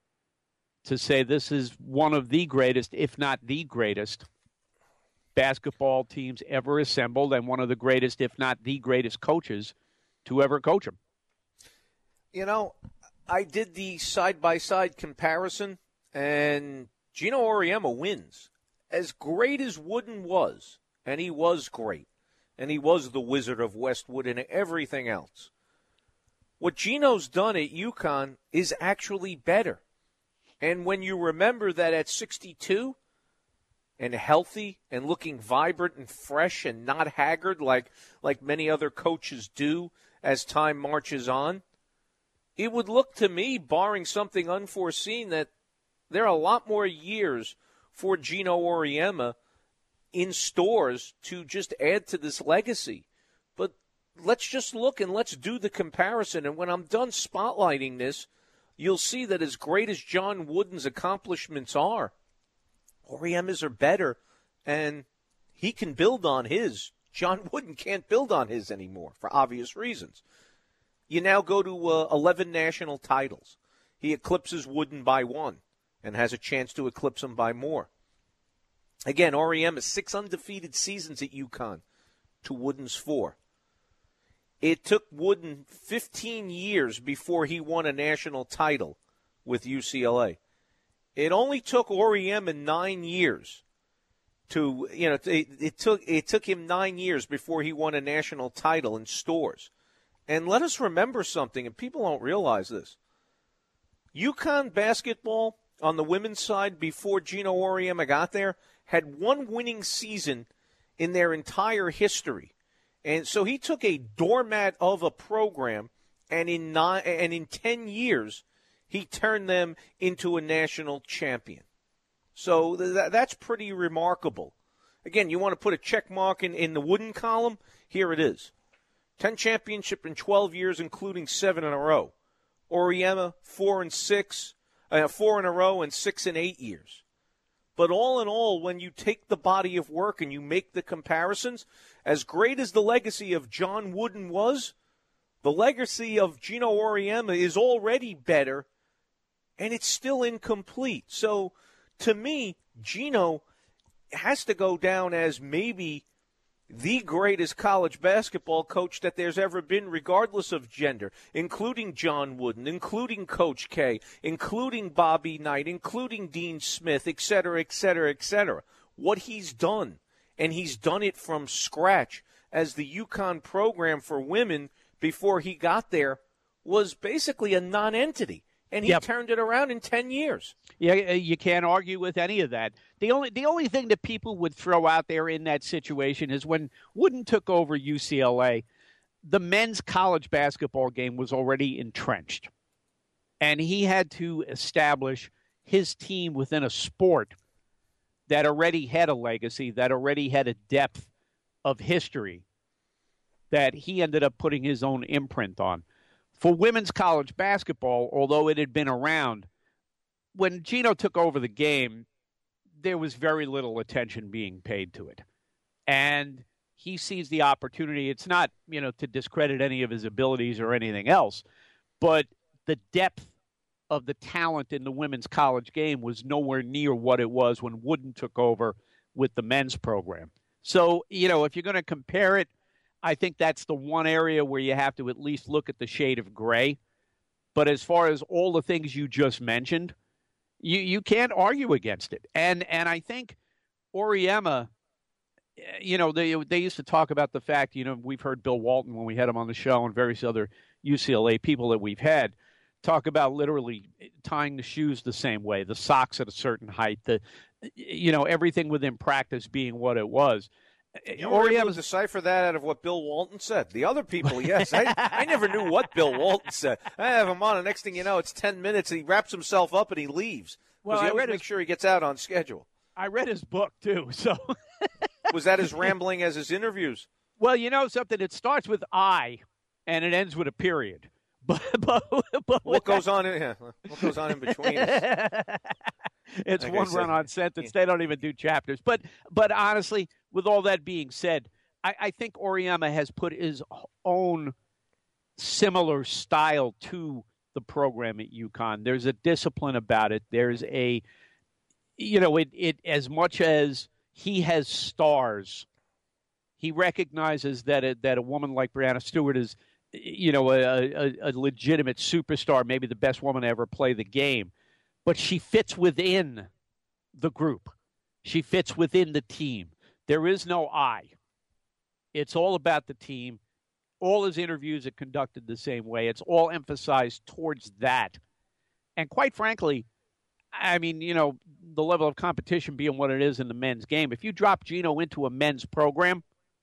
to say this is one of the greatest, if not the greatest, basketball teams ever assembled, and one of the greatest, if not the greatest, coaches to ever coach them. You know, I did the side-by-side comparison, and Geno Auriemma wins. As great as Wooden was, and he was great, and he was the Wizard of Westwood and everything else, what Geno's done at UConn is actually better. And when you remember that at sixty-two and healthy and looking vibrant and fresh and not haggard like, like many other coaches do as time marches on, it would look to me, barring something unforeseen, that there are a lot more years for Geno Auriemma in stores to just add to this legacy. But let's just look and let's do the comparison. And when I'm done spotlighting this, you'll see that as great as John Wooden's accomplishments are, Auriemma's are better, and he can build on his. John Wooden can't build on his anymore for obvious reasons. You now go to uh, eleven national titles. He eclipses Wooden by one and has a chance to eclipse him by more. Again, Auriemma, six undefeated seasons at UConn to Wooden's four. It took Wooden fifteen years before he won a national title with U C L A. It only took Auriemma nine years to, you know, it, it took it took him nine years before he won a national title in stores. And let us remember something, and people don't realize this. UConn basketball on the women's side before Geno Auriemma got there had one winning season in their entire history. And so he took a doormat of a program, and in nine, and in ten years, he turned them into a national champion. So th- that's pretty remarkable. Again, you want to put a check mark in, in the Wooden column? Here it is. ten championship in twelve years, including seven in a row. Auriemma, four and six, uh, four in a row and six in eight years. But all in all, when you take the body of work and you make the comparisons, as great as the legacy of John Wooden was, the legacy of Geno Auriemma is already better, and it's still incomplete. So, to me, Geno has to go down as maybe the greatest college basketball coach that there's ever been, regardless of gender, including John Wooden, including Coach K, including Bobby Knight, including Dean Smith, et cetera, et cetera, et cetera. What he's done, and he's done it from scratch as the UConn program for women before he got there was basically a non-entity. And he yep. turned it around in ten years. Yeah, you can't argue with any of that. The only the only thing that people would throw out there in that situation is when Wooden took over U C L A, the men's college basketball game was already entrenched. And he had to establish his team within a sport that already had a legacy, that already had a depth of history that he ended up putting his own imprint on. For women's college basketball, although it had been around, when Geno took over the game, there was very little attention being paid to it. And he sees the opportunity. It's not, you know, to discredit any of his abilities or anything else, but the depth of the talent in the women's college game was nowhere near what it was when Wooden took over with the men's program. So, you know, if you're going to compare it, I think that's the one area where you have to at least look at the shade of gray. But as far as all the things you just mentioned, you, you can't argue against it. And and I think Auriemma, you know, they they used to talk about the fact, you know, we've heard Bill Walton when we had him on the show and various other U C L A people that we've had talk about literally tying the shoes the same way, the socks at a certain height, the, you know, everything within practice being what it was. You were able to decipher that out of what Bill Walton said. The other people, yes. I, I never knew what Bill Walton said. I have him on, and next thing you know, it's ten minutes, and he wraps himself up and he leaves. Well, he I always read make his, sure he gets out on schedule. I read his book, too. So was that as rambling as his interviews? Well, you know something? It starts with I, and it ends with a period. But, but, but what goes that, on in yeah, what goes on in between? It's like one run-on sentence. They don't even do chapters. But but honestly, with all that being said, I, I think Auriemma has put his own similar style to the program at UConn. There's a discipline about it. There's a, you know, it it as much as he has stars, he recognizes that a, that a woman like Breanna Stewart is, you know, a, a, a legitimate superstar, maybe the best woman to ever play the game. But she fits within the group. She fits within the team. There is no I. It's all about the team. All his interviews are conducted the same way. It's all emphasized towards that. And quite frankly, I mean, you know, the level of competition being what it is in the men's game, if you drop Gino into a men's program,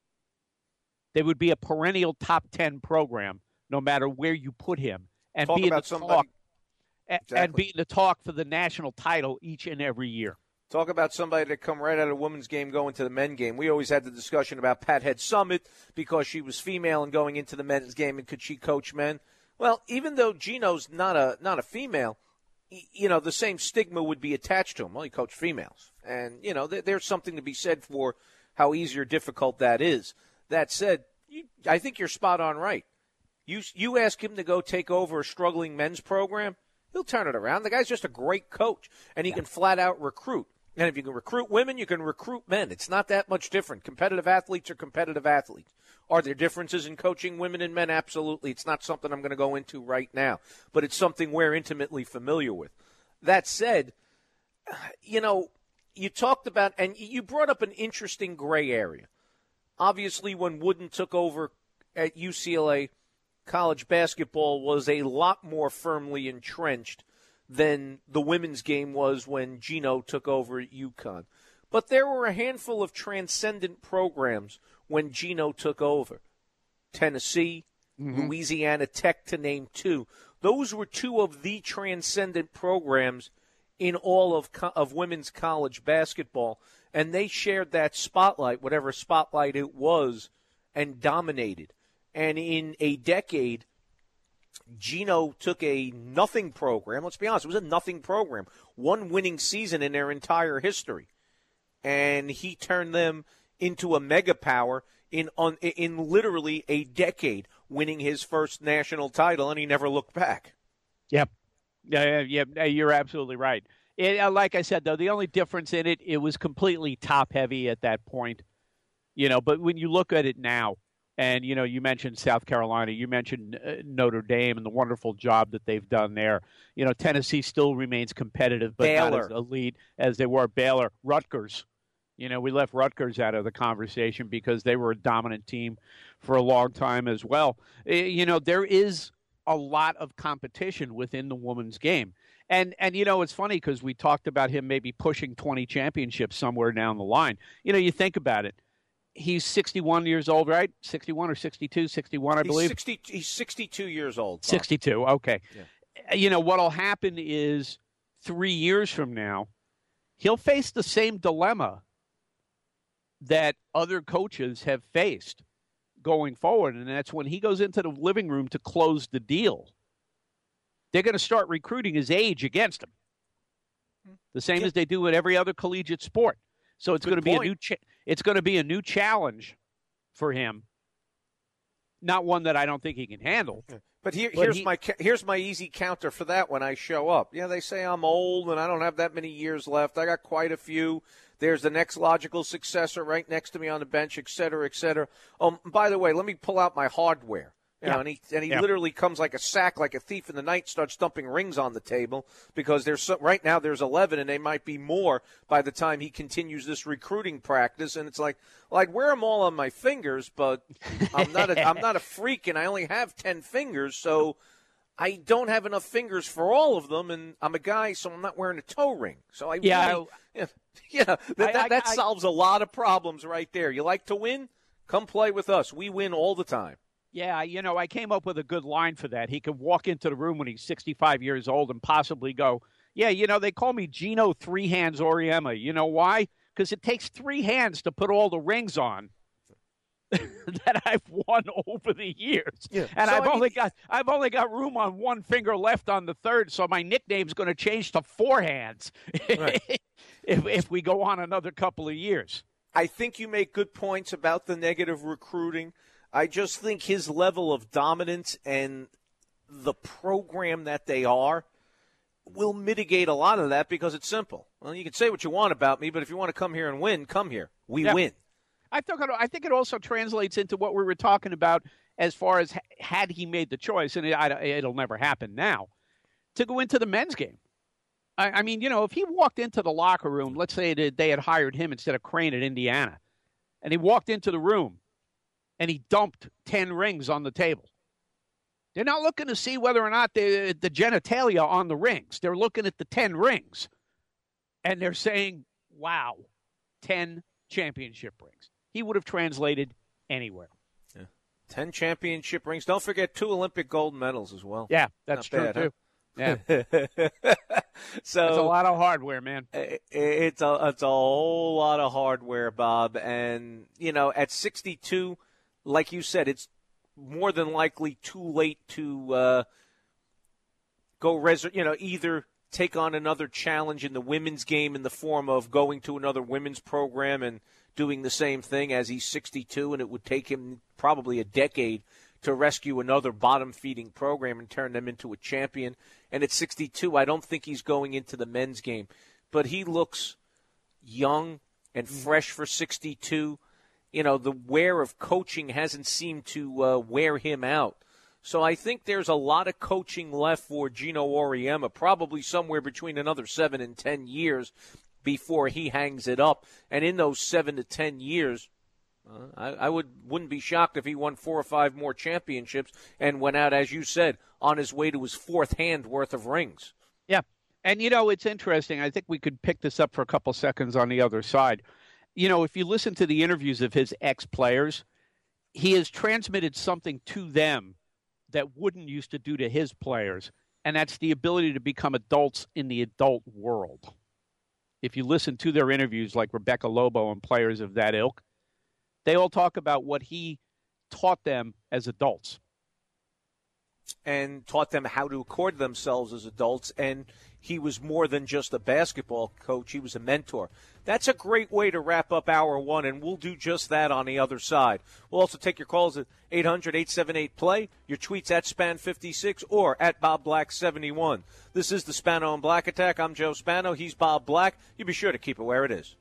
they would be a perennial top ten program no matter where you put him. And Talk be about in the somebody... talk, exactly. and be in the talk for the national title each and every year. Talk about somebody that come right out of the women's game going to the men's game. We always had the discussion about Pat Head Summit because she was female and going into the men's game, and could she coach men? Well, even though Gino's not a not a female, you know, the same stigma would be attached to him. Well, he coached females. And, you know, there's something to be said for how easy or difficult that is. That said, you, I think you're spot on right. You you ask him to go take over a struggling men's program, he'll turn it around. The guy's just a great coach, and he yeah. can flat out recruit. And if you can recruit women, you can recruit men. It's not that much different. Competitive athletes are competitive athletes. Are there differences in coaching women and men? Absolutely. It's not something I'm going to go into right now, but it's something we're intimately familiar with. That said, you know, you talked about, and you brought up an interesting gray area. Obviously, when Wooden took over at U C L A, college basketball was a lot more firmly entrenched than the women's game was when Gino took over at UConn. But there were a handful of transcendent programs when Gino took over. Tennessee, mm-hmm. Louisiana Tech, to name two. Those were two of the transcendent programs in all of co- of women's college basketball, and they shared that spotlight, whatever spotlight it was, and dominated. And in a decade, Gino took a nothing program. Let's be honest, it was a nothing program. One winning season in their entire history. And he turned them into a mega power in on, in literally a decade, winning his first national title, and he never looked back. Yep. Yeah, yeah, yeah, you're absolutely right. It, uh, like I said, though, the only difference in it, it was completely top-heavy at that point. You know, but when you look at it now, and, you know, you mentioned South Carolina, you mentioned uh, Notre Dame and the wonderful job that they've done there. You know, Tennessee still remains competitive, but Baylor. not as elite as they were. Baylor, Rutgers. You know, we left Rutgers out of the conversation because they were a dominant team for a long time as well. You know, there is a lot of competition within the women's game. And, and you know, it's funny because we talked about him maybe pushing twenty championships somewhere down the line. You know, you think about it. He's sixty-one years old, right? sixty-one or sixty-two? sixty-one, I he's believe. sixty, he's sixty-two years old. Bob. sixty-two, okay. Yeah. You know, what will happen is three years from now, he'll face the same dilemma that other coaches have faced going forward, and that's when he goes into the living room to close the deal. They're going to start recruiting his age against him, the same yeah. as they do at every other collegiate sport. So it's Good going to be point. a new cha- it's going to be a new challenge for him. Not one that I don't think he can handle. But, here, but here's he, my here's my easy counter for that when I show up. Yeah, they say I'm old and I don't have that many years left. I got quite a few. There's the next logical successor right next to me on the bench, et cetera, et cetera. Um, by the way, let me pull out my hardware. You Yeah. know, and he and he Yeah. literally comes like a sack, like a thief in the night, starts dumping rings on the table because there's so, right now there's eleven, and they might be more by the time he continues this recruiting practice. And it's like, well, I'd wear them all on my fingers, but I'm not a, I'm not a freak, and I only have ten fingers, so I don't have enough fingers for all of them, and I'm a guy, so I'm not wearing a toe ring. So I Yeah, really, yeah, yeah, that, I- that, I- that I- solves a lot of problems right there. You like to win? Come play with us. We win all the time. Yeah, you know, I came up with a good line for that. He could walk into the room when he's sixty-five years old and possibly go, yeah, you know, they call me Gino Three Hands Auriemma. You know why? Because it takes three hands to put all the rings on that I've won over the years. Yeah. And So, I've I mean- only got I've only got room on one finger left on the third, so my nickname's going to change to Four Hands Right. if if we go on another couple of years. I think you make good points about the negative recruiting. I just think his level of dominance and the program that they are will mitigate a lot of that because it's simple. Well, you can say what you want about me, but if you want to come here and win, come here. We Yeah. win. I think it, I think it also translates into what we were talking about as far as ha- had he made the choice, and it, I, it'll never happen now, to go into the men's game. I, I mean, you know, if he walked into the locker room, let's say that they had hired him instead of Crane at Indiana, and he walked into the room and he dumped ten rings on the table. They're not looking to see whether or not the, the genitalia on the rings. They're looking at the ten rings, and they're saying, wow, ten championship rings. He would have translated anywhere. Yeah. Ten championship rings. Don't forget two Olympic gold medals as well. Yeah, that's Not true, bad, huh? too. Yeah. So It's a lot of hardware, man. I- It's a it's a whole lot of hardware, Bob. And you know, at sixty-two, like you said, it's more than likely too late to uh, go. Res- you know, either take on another challenge in the women's game in the form of going to another women's program and doing the same thing as he's sixty-two, and it would take him probably a decade to rescue another bottom-feeding program and turn them into a champion. And at sixty-two, I don't think he's going into the men's game. But he looks young and fresh for sixty-two. You know, the wear of coaching hasn't seemed to uh, wear him out. So I think there's a lot of coaching left for Gino Auriemma, probably somewhere between another seven and ten years before he hangs it up. And in those seven to ten years, Uh, I, I would wouldn't be shocked if he won four or five more championships and went out, as you said, on his way to his fourth hand worth of rings. Yeah. And, you know, it's interesting. I think we could pick this up for a couple seconds on the other side. You know, if you listen to the interviews of his ex-players, he has transmitted something to them that Wooden used to do to his players, and that's the ability to become adults in the adult world. If you listen to their interviews, like Rebecca Lobo and players of that ilk, they all talk about what he taught them as adults. And taught them how to accord themselves as adults. And he was more than just a basketball coach. He was a mentor. That's a great way to wrap up hour one, and we'll do just that on the other side. We'll also take your calls at eight hundred, eight seven eight, play, your tweets at Span fifty-six or at Bob Black seventy-one. This is the Spano and Black Attack. I'm Joe Spano. He's Bob Black. You be sure to keep it where it is.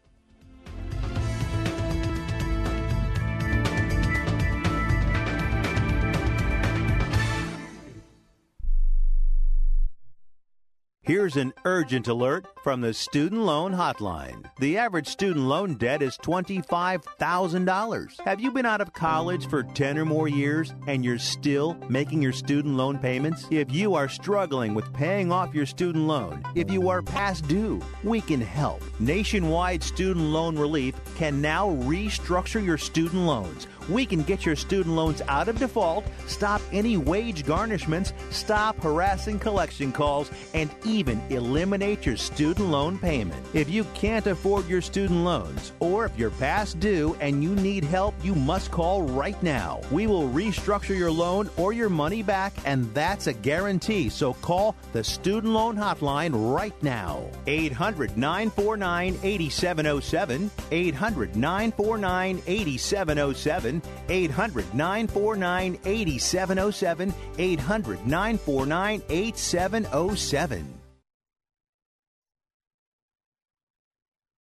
Here's an urgent alert from the Student Loan Hotline. The average student loan debt is twenty-five thousand dollars. Have you been out of college for ten or more years and you're still making your student loan payments? If you are struggling with paying off your student loan, if you are past due, we can help. Nationwide Student Loan Relief can now restructure your student loans. We can get your student loans out of default, stop any wage garnishments, stop harassing collection calls, and even eliminate your student loan payment. If you can't afford your student loans, or if you're past due and you need help, you must call right now. We will restructure your loan or your money back, and that's a guarantee. So call the Student Loan Hotline right now. eight hundred, nine four nine, eight seven zero seven, eight hundred, nine four nine, eight seven zero seven, eight hundred, nine four nine, eight seven zero seven, eight hundred, nine four nine, eight seven zero seven.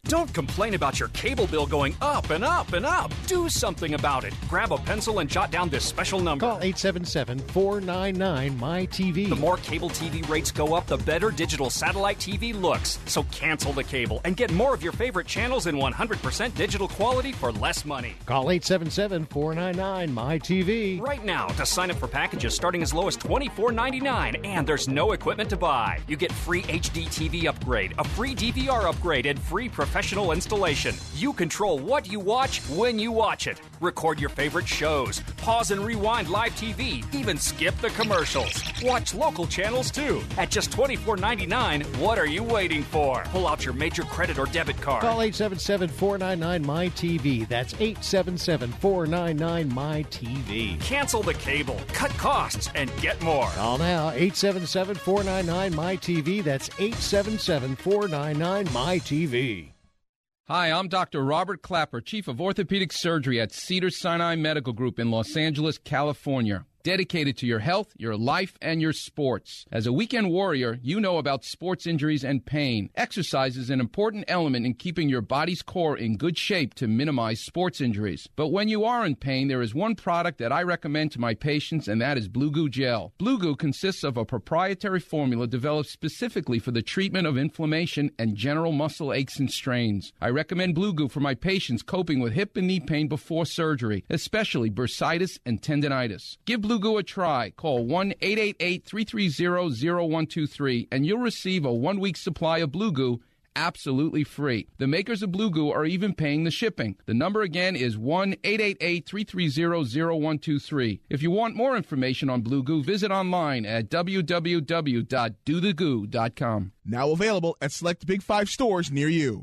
Don't complain about your cable bill going up and up and up. Do something about it. Grab a pencil and jot down this special number. Call eight seven seven, four nine nine, M Y T V. The more cable T V rates go up, the better digital satellite T V looks. So cancel the cable and get more of your favorite channels in one hundred percent digital quality for less money. Call eight seven seven, four nine nine, M Y T V. Right now to sign up for packages starting as low as twenty-four ninety-nine, and there's no equipment to buy. You get free H D T V upgrade, a free D V R upgrade, and free professional installation. You control what you watch when you watch it. Record your favorite shows, pause and rewind live T V, even skip the commercials. Watch local channels too. At just twenty-four ninety-nine, what are you waiting for? Pull out your major credit or debit card. Call eight seven seven, four nine nine, M Y T V. That's eight seven seven, four nine nine, M Y T V. Cancel the cable, cut costs, and get more. Call now, eight seven seven, four nine nine, M Y T V. That's eight seven seven, four nine nine, M Y T V. Hi, I'm Doctor Robert Clapper, Chief of Orthopedic Surgery at Cedars-Sinai Medical Group in Los Angeles, California. Dedicated to your health, your life, and your sports. As a weekend warrior, you know about sports injuries and pain. Exercise is an important element in keeping your body's core in good shape to minimize sports injuries. But when you are in pain, there is one product that I recommend to my patients, and that is Blue Goo Gel. Blue Goo consists of a proprietary formula developed specifically for the treatment of inflammation and general muscle aches and strains. I recommend Blue Goo for my patients coping with hip and knee pain before surgery, especially bursitis and tendinitis. Give Blue Goo a try. Call one eight eight eight, three three zero, zero one two three and you'll receive a one-week supply of Blue Goo absolutely free. The makers of Blue Goo are even paying the shipping. The number again is one eight eight eight, three three zero, zero one two three. If you want more information on Blue Goo, visit online at w w w dot do the goo dot com. Now available at select Big Five stores near you.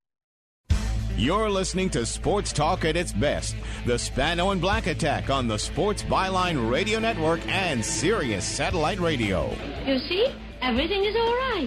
You're listening to Sports Talk at its best. The Spano and Black Attack on the Sports Byline Radio Network and Sirius Satellite Radio. You see, everything is all right.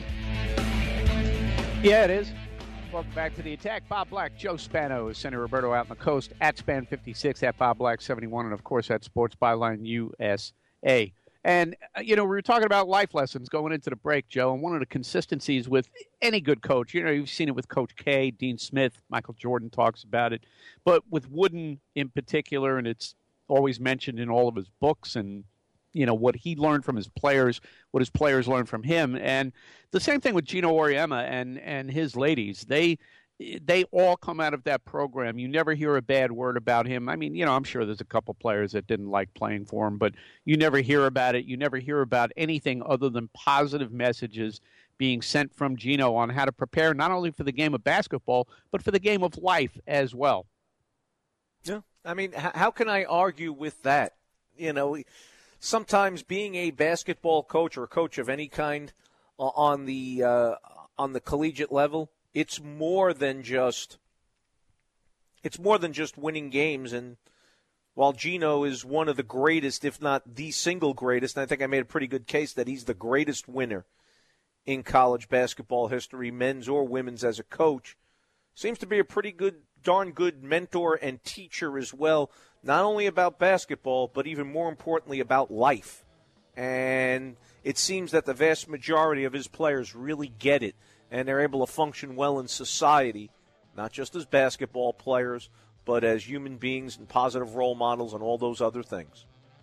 Yeah, it is. Welcome back to the attack. Bob Black, Joe Spano, Senator Roberto out on the coast, at Span fifty-six, at Bob Black seventy-one, and of course at Sports Byline U S A. And, uh, you know, we were talking about life lessons going into the break, Joe, and one of the consistencies with any good coach, you know, you've seen it with Coach K, Dean Smith, Michael Jordan talks about it, but with Wooden in particular, and it's always mentioned in all of his books and, you know, what he learned from his players, what his players learned from him. And the same thing with Gino Auriemma and, and his ladies. They they all come out of that program. You never hear a bad word about him. I mean, you know, I'm sure there's a couple players that didn't like playing for him, but you never hear about it. You never hear about anything other than positive messages being sent from Gino on how to prepare not only for the game of basketball, but for the game of life as well. Yeah, I mean, how can I argue with that? You know, sometimes being a basketball coach or a coach of any kind on the uh, on the collegiate level, it's more than just it's more than just winning games. And while Gino is one of the greatest, if not the single greatest, and I think I made a pretty good case that he's the greatest winner in college basketball history, men's or women's, as a coach, seems to be a pretty good, darn good mentor and teacher as well, not only about basketball, but even more importantly about life. And it seems that the vast majority of his players really get it, and they're able to function well in society, not just as basketball players, but as human beings and positive role models and all those other things.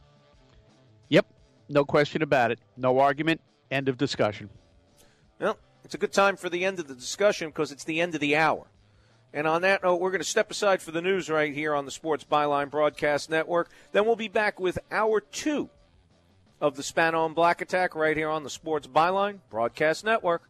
Yep, no question about it. No argument, end of discussion. Well, it's a good time for the end of the discussion because it's the end of the hour. And on that note, we're going to step aside for the news right here on the Sports Byline Broadcast Network. Then we'll be back with hour two of the Spano and Black Attack right here on the Sports Byline Broadcast Network.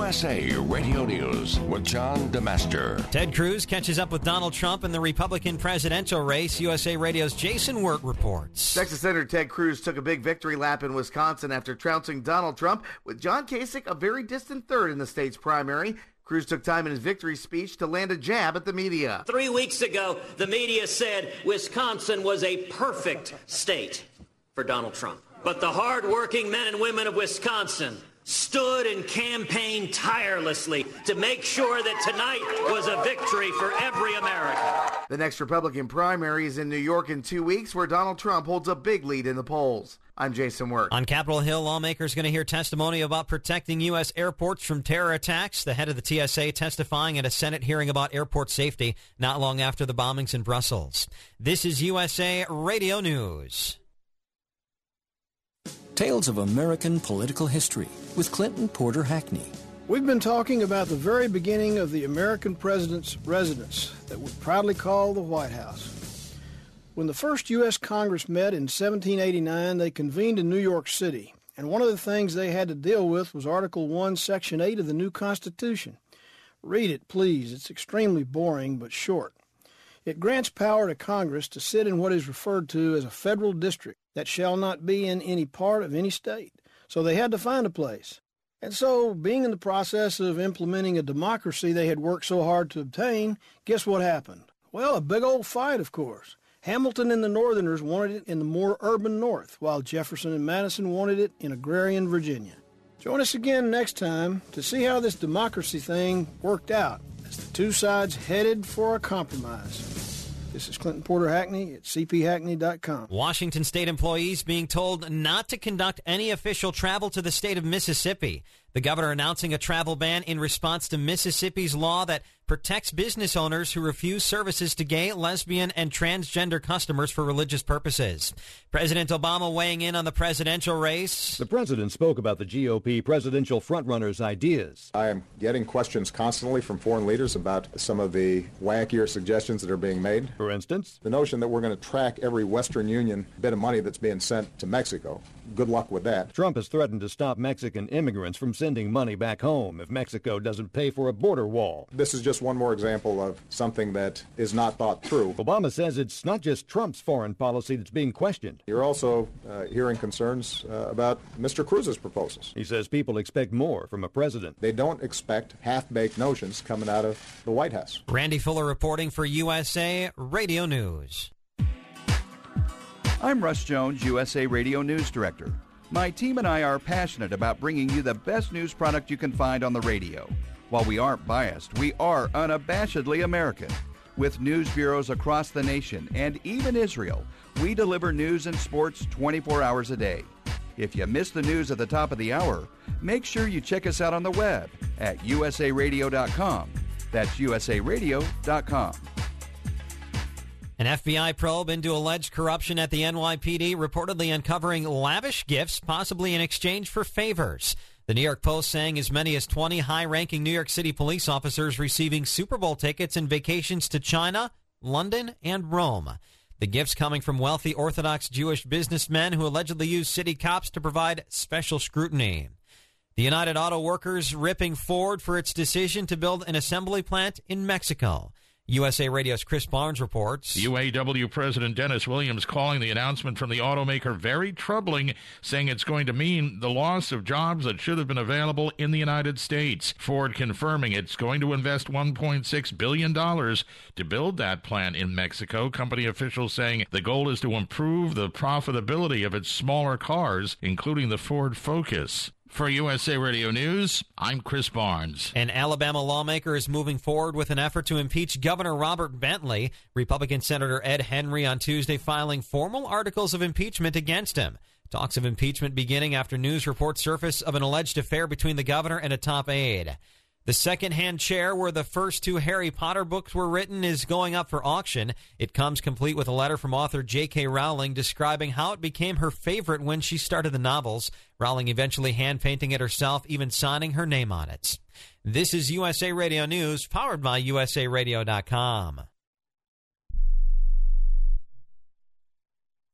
S A Radio News with John DeMaster. Ted Cruz catches up with Donald Trump in the Republican presidential race. U S A Radio's Jason Wirt reports. Texas Senator Ted Cruz took a big victory lap in Wisconsin after trouncing Donald Trump, with John Kasich a very distant third in the state's primary. Cruz took time in his victory speech to land a jab at the media. Three weeks ago, the media said Wisconsin was a perfect state for Donald Trump. But the hard-working men and women of Wisconsin stood and campaigned tirelessly to make sure that tonight was a victory for every American. The next Republican primary is in New York in two weeks, where Donald Trump holds a big lead in the polls. I'm Jason Wirt. On Capitol Hill, lawmakers going to hear testimony about protecting U S airports from terror attacks. The head of the T S A testifying at a Senate hearing about airport safety not long after the bombings in Brussels. This is U S A Radio News. Tales of American Political History with Clinton Porter Hackney. We've been talking about the very beginning of the American president's residence that we proudly call the White House. When the first U S Congress met in seventeen eighty-nine, they convened in New York City, and one of the things they had to deal with was Article one, Section eight of the new Constitution. Read it, please. It's extremely boring but short. It grants power to Congress to sit in what is referred to as a federal district that shall not be in any part of any state. So they had to find a place. And so, being in the process of implementing a democracy they had worked so hard to obtain, guess what happened? Well, a big old fight, of course. Hamilton and the Northerners wanted it in the more urban North, while Jefferson and Madison wanted it in agrarian Virginia. Join us again next time to see how this democracy thing worked out as the two sides headed for a compromise. This is Clinton Porter Hackney at c p hackney dot com. Washington State employees being told not to conduct any official travel to the state of Mississippi. The governor announcing a travel ban in response to Mississippi's law that protects business owners who refuse services to gay, lesbian, and transgender customers for religious purposes. President Obama weighing in on the presidential race. The president spoke about the G O P presidential frontrunner's ideas. I am getting questions constantly from foreign leaders about some of the wackier suggestions that are being made. For instance, the notion that we're going to track every Western Union bit of money that's being sent to Mexico. Good luck with that. Trump has threatened to stop Mexican immigrants from sending money back home if Mexico doesn't pay for a border wall. This is just one more example of something that is not thought through. Obama says it's not just Trump's foreign policy that's being questioned. You're also uh, hearing concerns uh, about Mister Cruz's proposals. He says people expect more from a president. They don't expect half-baked notions coming out of the White House. Randy Fuller reporting for U S A Radio News. I'm Russ Jones, U S A Radio News Director. My team and I are passionate about bringing you the best news product you can find on the radio. While we aren't biased, we are unabashedly American. With news bureaus across the nation and even Israel, we deliver news and sports twenty-four hours a day. If you miss the news at the top of the hour, make sure you check us out on the web at u s a radio dot com. That's u s a radio dot com. An F B I probe into alleged corruption at the N Y P D reportedly uncovering lavish gifts, possibly in exchange for favors. The New York Post saying as many as twenty high-ranking New York City police officers receiving Super Bowl tickets and vacations to China, London, and Rome. The gifts coming from wealthy Orthodox Jewish businessmen who allegedly used city cops to provide special scrutiny. The United Auto Workers ripping Ford for its decision to build an assembly plant in Mexico. U S A Radio's Chris Barnes reports. U A W President Dennis Williams calling the announcement from the automaker very troubling, saying it's going to mean the loss of jobs that should have been available in the United States. Ford confirming it's going to invest one point six billion dollars to build that plant in Mexico. Company officials saying the goal is to improve the profitability of its smaller cars, including the Ford Focus. For U S A Radio News, I'm Chris Barnes. An Alabama lawmaker is moving forward with an effort to impeach Governor Robert Bentley. Republican Senator Ed Henry on Tuesday filing formal articles of impeachment against him. Talks of impeachment beginning after news reports surface of an alleged affair between the governor and a top aide. The second-hand chair where the first two Harry Potter books were written is going up for auction. It comes complete with a letter from author J K Rowling describing how it became her favorite when she started the novels. Rowling eventually hand-painting it herself, even signing her name on it. This is U S A Radio News, powered by U S A radio dot com.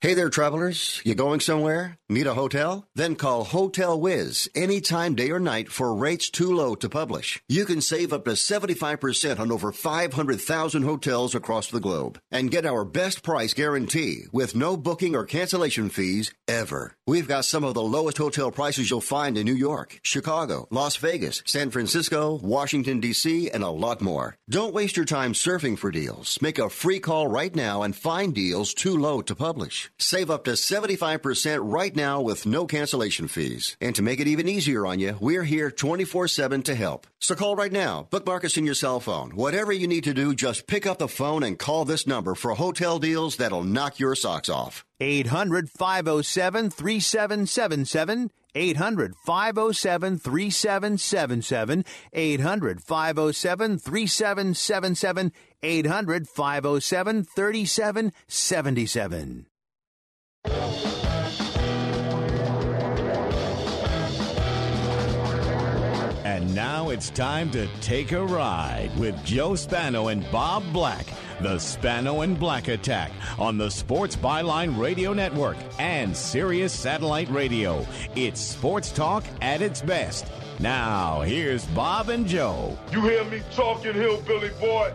Hey there, travelers. You going somewhere? Need a hotel? Then call Hotel Wiz anytime, day or night, for rates too low to publish. You can save up to seventy-five percent on over five hundred thousand hotels across the globe and get our best price guarantee with no booking or cancellation fees ever. We've got some of the lowest hotel prices you'll find in New York, Chicago, Las Vegas, San Francisco, Washington, D C, and a lot more. Don't waste your time surfing for deals. Make a free call right now and find deals too low to publish. Save up to seventy-five percent right now with no cancellation fees. And to make it even easier on you, we're here twenty-four seven to help. So call right now. Bookmark us in your cell phone. Whatever you need to do, just pick up the phone and call this number for hotel deals that'll knock your socks off. eight hundred, five oh seven, three seven seven seven. eight hundred, five oh seven, three seven seven seven. eight hundred, five oh seven, three seven seven seven. eight hundred, five oh seven, three seven seven seven. And now it's time to take a ride with Joe Spano and Bob Black. The Spano and Black Attack on the Sports Byline Radio Network and Sirius Satellite Radio. It's sports talk at its best. Now, here's Bob and Joe. You hear me talking, hillbilly boy?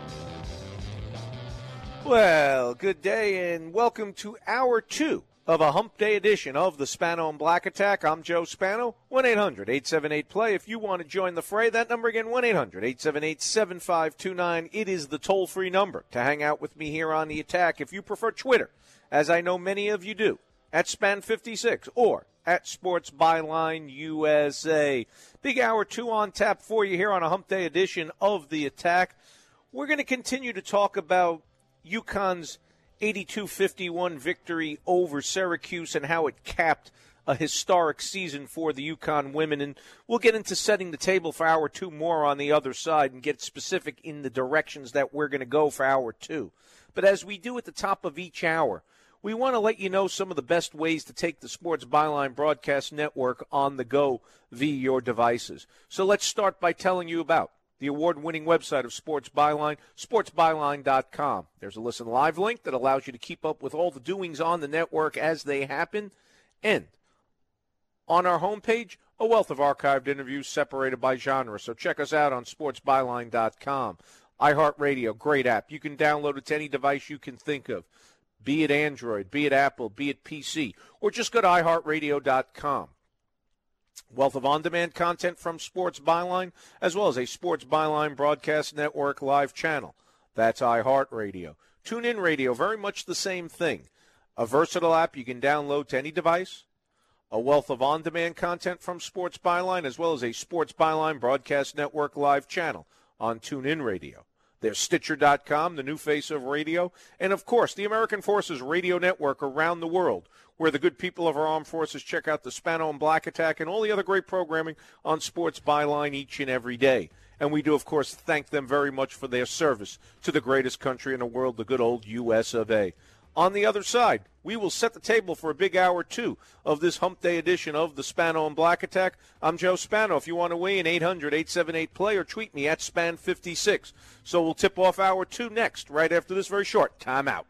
Well, good day and welcome to hour two of a hump day edition of the Spano and Black Attack. I'm Joe Spano, one eight hundred, eight seven eight, play. If you want to join the fray, that number again, one eight hundred, eight seven eight, seven five two nine. It is the toll-free number to hang out with me here on the attack. If you prefer Twitter, as I know many of you do, at Span fifty-six or at Sports Byline U S A. Big hour two on tap for you here on a hump day edition of the attack. We're going to continue to talk about UConn's eighty-two fifty-one victory over Syracuse and how it capped a historic season for the UConn women. And we'll get into setting the table for hour two more on the other side and get specific in the directions that we're going to go for hour two. But as we do at the top of each hour, we want to let you know some of the best ways to take the Sports Byline Broadcast Network on the go via your devices. So let's start by telling you about the award-winning website of Sports Byline, sports byline dot com. There's a Listen Live link that allows you to keep up with all the doings on the network as they happen. And on our homepage, a wealth of archived interviews separated by genre. So check us out on sports byline dot com. iHeartRadio, great app. You can download it to any device you can think of, be it Android, be it Apple, be it P C, or just go to i heart radio dot com. Wealth of on-demand content from Sports Byline, as well as a Sports Byline Broadcast Network live channel. That's iHeartRadio. TuneIn Radio, very much the same thing. A versatile app you can download to any device. A wealth of on-demand content from Sports Byline, as well as a Sports Byline Broadcast Network live channel on TuneIn Radio. There's Stitcher dot com, the new face of radio. And, of course, the American Forces Radio Network around the world, where the good people of our armed forces check out the Spano and Black Attack and all the other great programming on Sports Byline each and every day. And we do, of course, thank them very much for their service to the greatest country in the world, the good old U S of A. On the other side, we will set the table for a big hour two of this hump day edition of the Spano and Black Attack. I'm Joe Spano. If you want to weigh in, eight hundred, eight seven eight, play or tweet me at Span fifty-six. So we'll tip off hour two next, right after this very short timeout.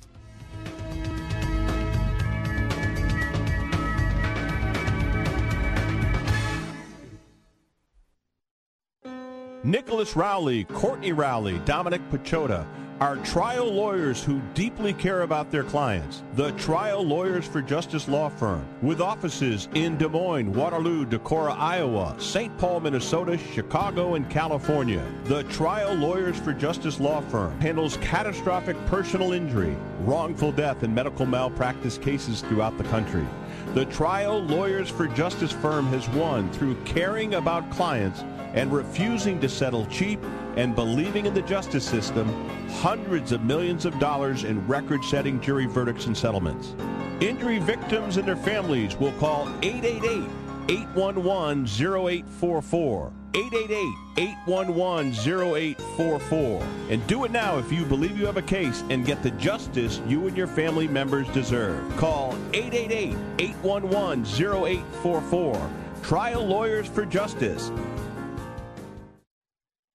Nicholas Rowley, Courtney Rowley, Dominic Pachota are trial lawyers who deeply care about their clients. The Trial Lawyers for Justice Law Firm, with offices in Des Moines, Waterloo, Decorah, Iowa, Saint Paul, Minnesota, Chicago, and California. The Trial Lawyers for Justice Law Firm handles catastrophic personal injury, wrongful death, and medical malpractice cases throughout the country. The Trial Lawyers for Justice firm has won through caring about clients and refusing to settle cheap and believing in the justice system hundreds of millions of dollars in record-setting jury verdicts and settlements. Injury victims and their families will call eight eight eight, eight one one, zero eight four four, eight eight eight, eight one one, zero eight four four. And do it now if you believe you have a case and get the justice you and your family members deserve. Call eight eight eight, eight one one, zero eight four four. Trial Lawyers for Justice.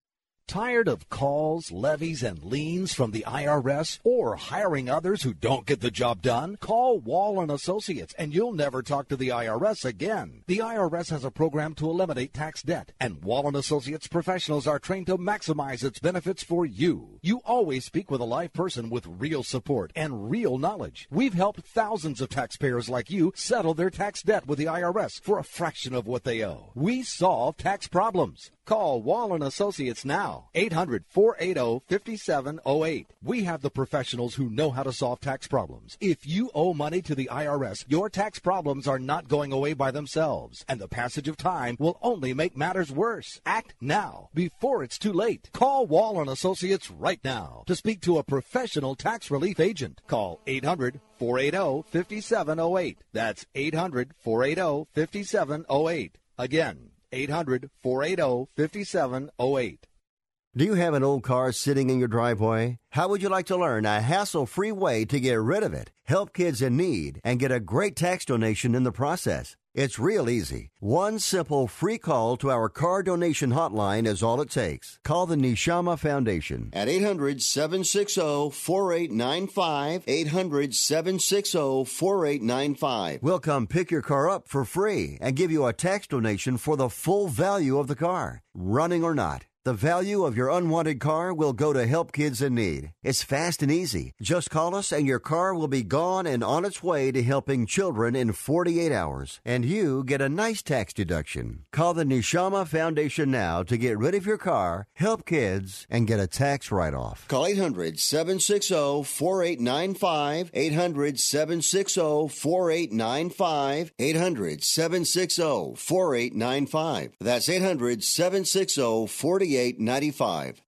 Tired of calls, levies, and liens from the I R S or hiring others who don't get the job done? Call Wall and Associates and you'll never talk to the I R S again. The I R S has a program to eliminate tax debt, and Wall and Associates professionals are trained to maximize its benefits for you. You always speak with a live person with real support and real knowledge. We've helped thousands of taxpayers like you settle their tax debt with the I R S for a fraction of what they owe. We solve tax problems. Call Wall and Associates now, eight hundred, four eight zero, five seven zero eight. We have the professionals who know how to solve tax problems. If you owe money to the I R S, your tax problems are not going away by themselves, and the passage of time will only make matters worse. Act now, before it's too late. Call Wall and Associates right now to speak to a professional tax relief agent. Call eight hundred, four eight zero, five seven zero eight. That's eight hundred, four eight zero, five seven zero eight. Again, eight hundred, four eight zero, five seven zero eight. Do you have an old car sitting in your driveway? How would you like to learn a hassle-free way to get rid of it, help kids in need, and get a great tax donation in the process? It's real easy. One simple free call to our car donation hotline is all it takes. Call the Neshama Foundation at eight hundred, seven six zero, four eight nine five, eight hundred, seven six zero, four eight nine five. We'll come pick your car up for free and give you a tax donation for the full value of the car, running or not. The value of your unwanted car will go to help kids in need. It's fast and easy. Just call us and your car will be gone and on its way to helping children in forty-eight hours. And you get a nice tax deduction. Call the Neshama Foundation now to get rid of your car, help kids, and get a tax write-off. Call eight hundred, seven six zero, four eight nine five, eight hundred, seven six zero, four eight nine five, eight hundred, seven six zero, four eight nine five. That's eight hundred, seven six zero, four eight nine five.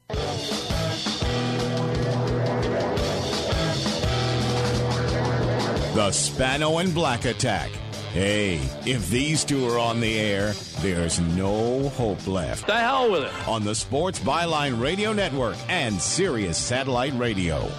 The Spano and Black Attack. Hey, if these two are on the air, there's no hope left. The hell with it. On the Sports Byline Radio Network and Sirius Satellite Radio.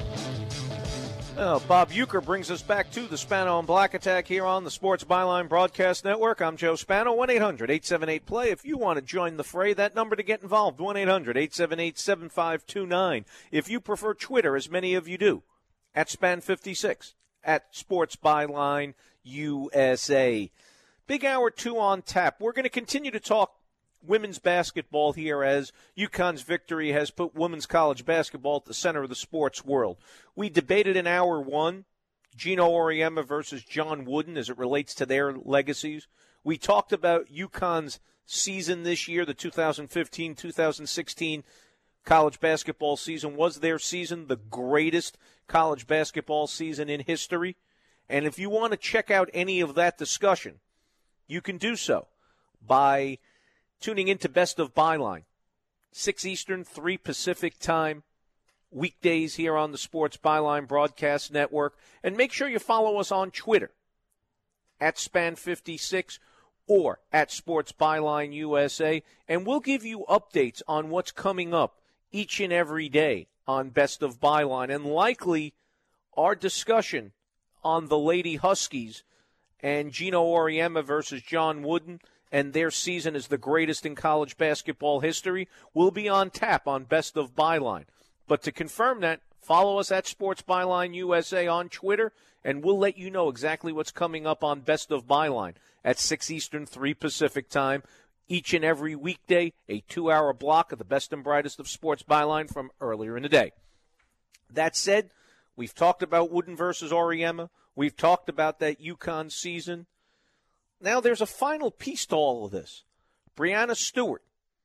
Well, Bob Euchre brings us back to the Spano and Black Attack here on the Sports Byline Broadcast Network. I'm Joe Spano, one eight hundred, eight seven eight, play. If you want to join the fray, that number to get involved, one eight hundred, eight seven eight, seven five two nine. If you prefer Twitter, as many of you do, at Span fifty-six, at Sports Byline U S A. Big hour two on tap. We're going to continue to talk women's basketball here as UConn's victory has put women's college basketball at the center of the sports world. We debated in hour one Gino Auriemma versus John Wooden as it relates to their legacies. We talked about UConn's season this year, the two thousand fifteen two thousand sixteen college basketball season. Was their season the greatest college basketball season in history? And if you want to check out any of that discussion, you can do so by tuning into Best of Byline, six Eastern, three Pacific time, weekdays here on the Sports Byline Broadcast Network. And make sure you follow us on Twitter, at Span fifty-six or at Sports Byline U S A. And we'll give you updates on what's coming up each and every day on Best of Byline. And likely our discussion on the Lady Huskies and Gino Auriemma versus John Wooden and their season is the greatest in college basketball history will be on tap on Best of Byline. But to confirm that, follow us at Sports Byline U S A on Twitter, and we'll let you know exactly what's coming up on Best of Byline at six Eastern, three Pacific time. Each and every weekday, a two-hour block of the best and brightest of Sports Byline from earlier in the day. That said, we've talked about Wooden versus Auriemma. We've talked about that UConn season. Now there's a final piece to all of this. Breanna Stewart,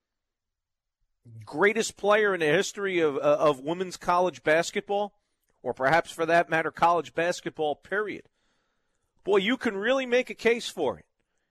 greatest player in the history of, uh, of women's college basketball, or perhaps for that matter, college basketball, period. Boy, you can really make a case for it.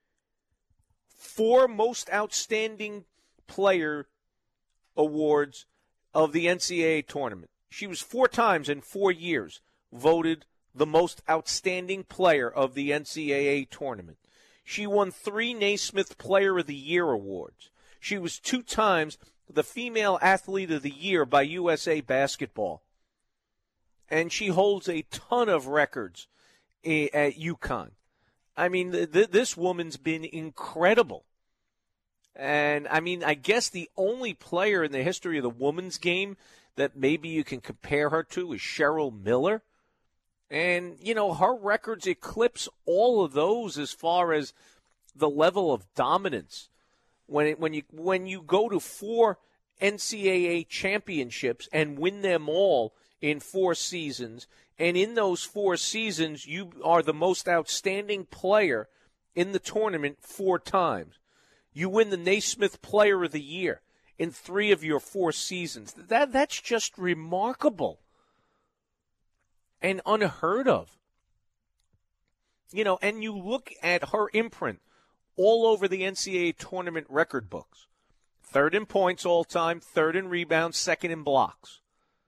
Four most outstanding player awards of the N C double A tournament. She was four times in four years voted the most outstanding player of the N C double A tournament. She won three Naismith Player of the Year awards. She was two times the Female Athlete of the Year by U S A Basketball. And she holds a ton of records at UConn. I mean, th- th- this woman's been incredible. And, I mean, I guess the only player in the history of the women's game that maybe you can compare her to is Cheryl Miller. And, you know, her records eclipse all of those as far as the level of dominance. When it, when you when you go to four N C double A championships and win them all in four seasons, and in those four seasons you are the most outstanding player in the tournament four times. You win the Naismith Player of the Year in three of your four seasons. That that's just remarkable and unheard of. You know, and you look at her imprint all over the N C double A tournament record books. Third in points all time, third in rebounds, second in blocks.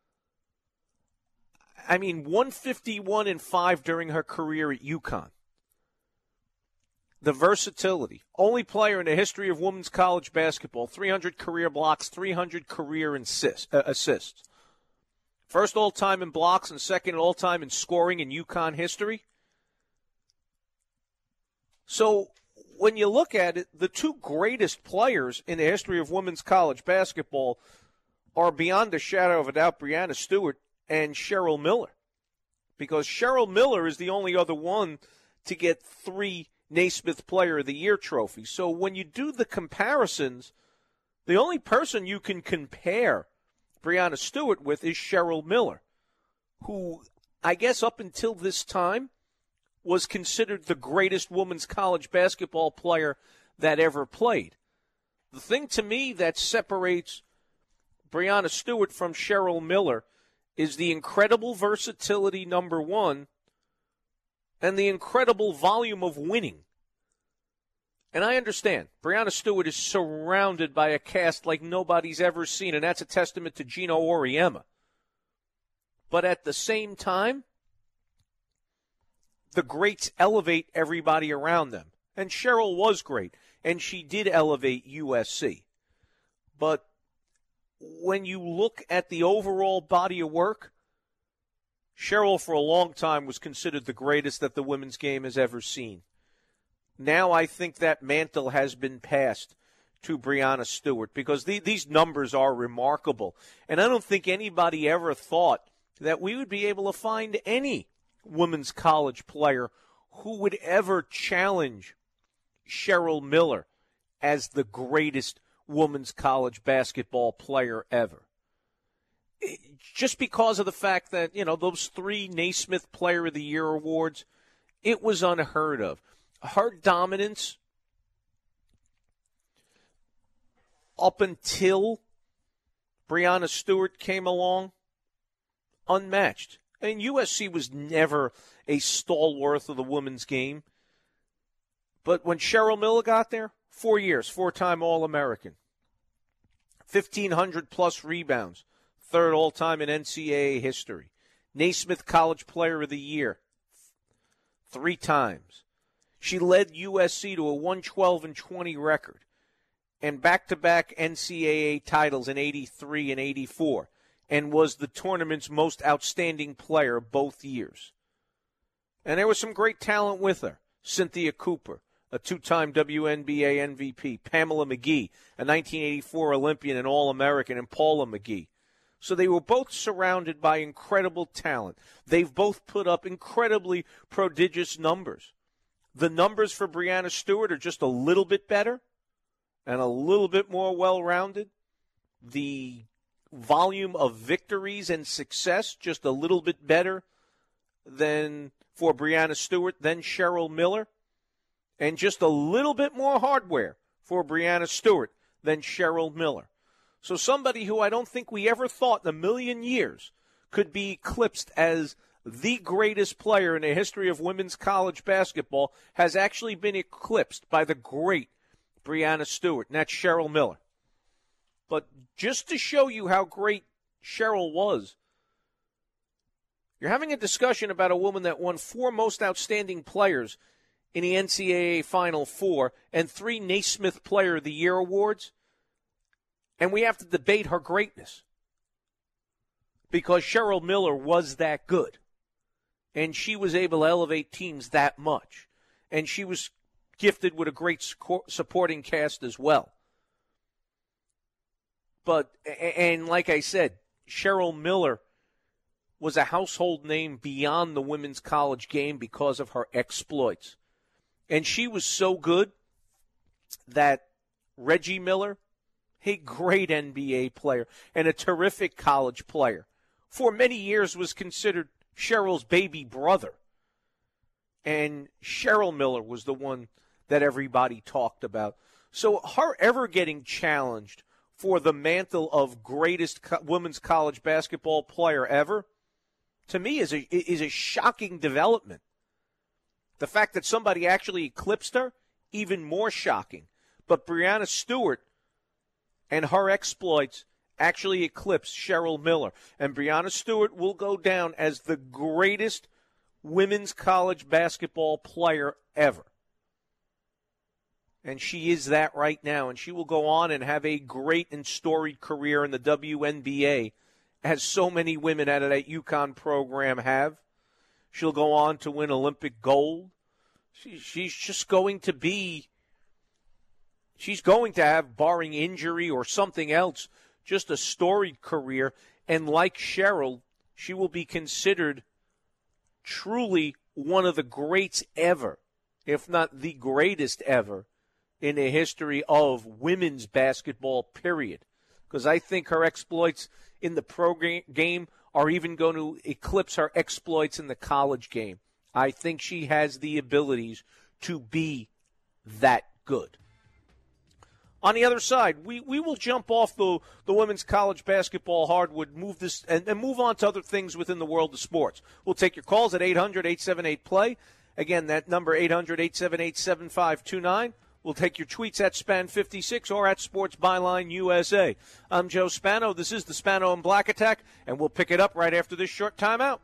I mean, one fifty-one and five during her career at UConn. The versatility. Only player in the history of women's college basketball. three hundred career blocks, three hundred career assist, uh, assists. First all-time in blocks and second all-time in scoring in UConn history. So when you look at it, the two greatest players in the history of women's college basketball are beyond a shadow of a doubt Breanna Stewart and Cheryl Miller. Because Cheryl Miller is the only other one to get three Naismith Player of the Year trophies. So when you do the comparisons, the only person you can compare Breanna Stewart with is Cheryl Miller, who I guess up until this time was considered the greatest women's college basketball player that ever played. The thing to me that separates Breanna Stewart from Cheryl Miller is the incredible versatility, number one, and the incredible volume of winning. And I understand, Breanna Stewart is surrounded by a cast like nobody's ever seen, and that's a testament to Gino Auriemma. But at the same time, the greats elevate everybody around them. And Cheryl was great, and she did elevate U S C. But when you look at the overall body of work, Cheryl for a long time was considered the greatest that the women's game has ever seen. Now I think that mantle has been passed to Breanna Stewart because the, these numbers are remarkable. And I don't think anybody ever thought that we would be able to find any women's college player who would ever challenge Cheryl Miller as the greatest women's college basketball player ever. It, just because of the fact that, you know, those three Naismith Player of the Year awards, it was unheard of. Her dominance up until Breanna Stewart came along, unmatched. I mean, U S C was never a stalwart of the women's game. But when Cheryl Miller got there, four years, four-time All-American, fifteen hundred plus rebounds, third all-time in N C double A history, Naismith College Player of the Year, three times. She led U S C to a one twelve and twenty record and back-to-back N C double A titles in eighty-three and eighty-four, and was the tournament's most outstanding player both years. And there was some great talent with her. Cynthia Cooper, a two-time W N B A M V P. Pamela McGee, a nineteen eighty-four Olympian and All-American, and Paula McGee. So they were both surrounded by incredible talent. They've both put up incredibly prodigious numbers. The numbers for Breanna Stewart are just a little bit better and a little bit more well-rounded. The volume of victories and success just a little bit better than for Breanna Stewart than Cheryl Miller. And just a little bit more hardware for Breanna Stewart than Cheryl Miller. So somebody who I don't think we ever thought in a million years could be eclipsed as the greatest player in the history of women's college basketball has actually been eclipsed by the great Breanna Stewart, and that's Cheryl Miller. But just to show you how great Cheryl was, you're having a discussion about a woman that won four most outstanding players in the N C double A Final Four and three Naismith Player of the Year awards, and we have to debate her greatness because Cheryl Miller was that good. And she was able to elevate teams that much. And she was gifted with a great supporting cast as well. But, and like I said, Cheryl Miller was a household name beyond the women's college game because of her exploits. And she was so good that Reggie Miller, a great N B A player and a terrific college player, for many years was considered Cheryl's baby brother. And Cheryl Miller was the one that everybody talked about. So her ever getting challenged for the mantle of greatest co- women's college basketball player ever, to me, is a is a shocking development. The fact that somebody actually eclipsed her, even more shocking. But Breanna Stewart and her exploits actually eclipsed Cheryl Miller. And Breanna Stewart will go down as the greatest women's college basketball player ever. And she is that right now. And she will go on and have a great and storied career in the W N B A, as so many women out of that UConn program have. She'll go on to win Olympic gold. She, she's just going to be, she's going to have, barring injury or something else, just a storied career. And like Cheryl, she will be considered truly one of the greats ever, if not the greatest ever, in the history of women's basketball, period. Because I think her exploits in the pro game are even going to eclipse her exploits in the college game. I think she has the abilities to be that good. On the other side, we, we will jump off the, the women's college basketball hardwood, move this and, and move on to other things within the world of sports. We'll take your calls at eight hundred, eight seven eight, play. Again, that number, eight hundred, eight seven eight, seven five two nine. We'll take your tweets at Span fifty-six or at Sports Byline U S A. I'm Joe Spano. This is the Spano and Black Attack, and we'll pick it up right after this short timeout.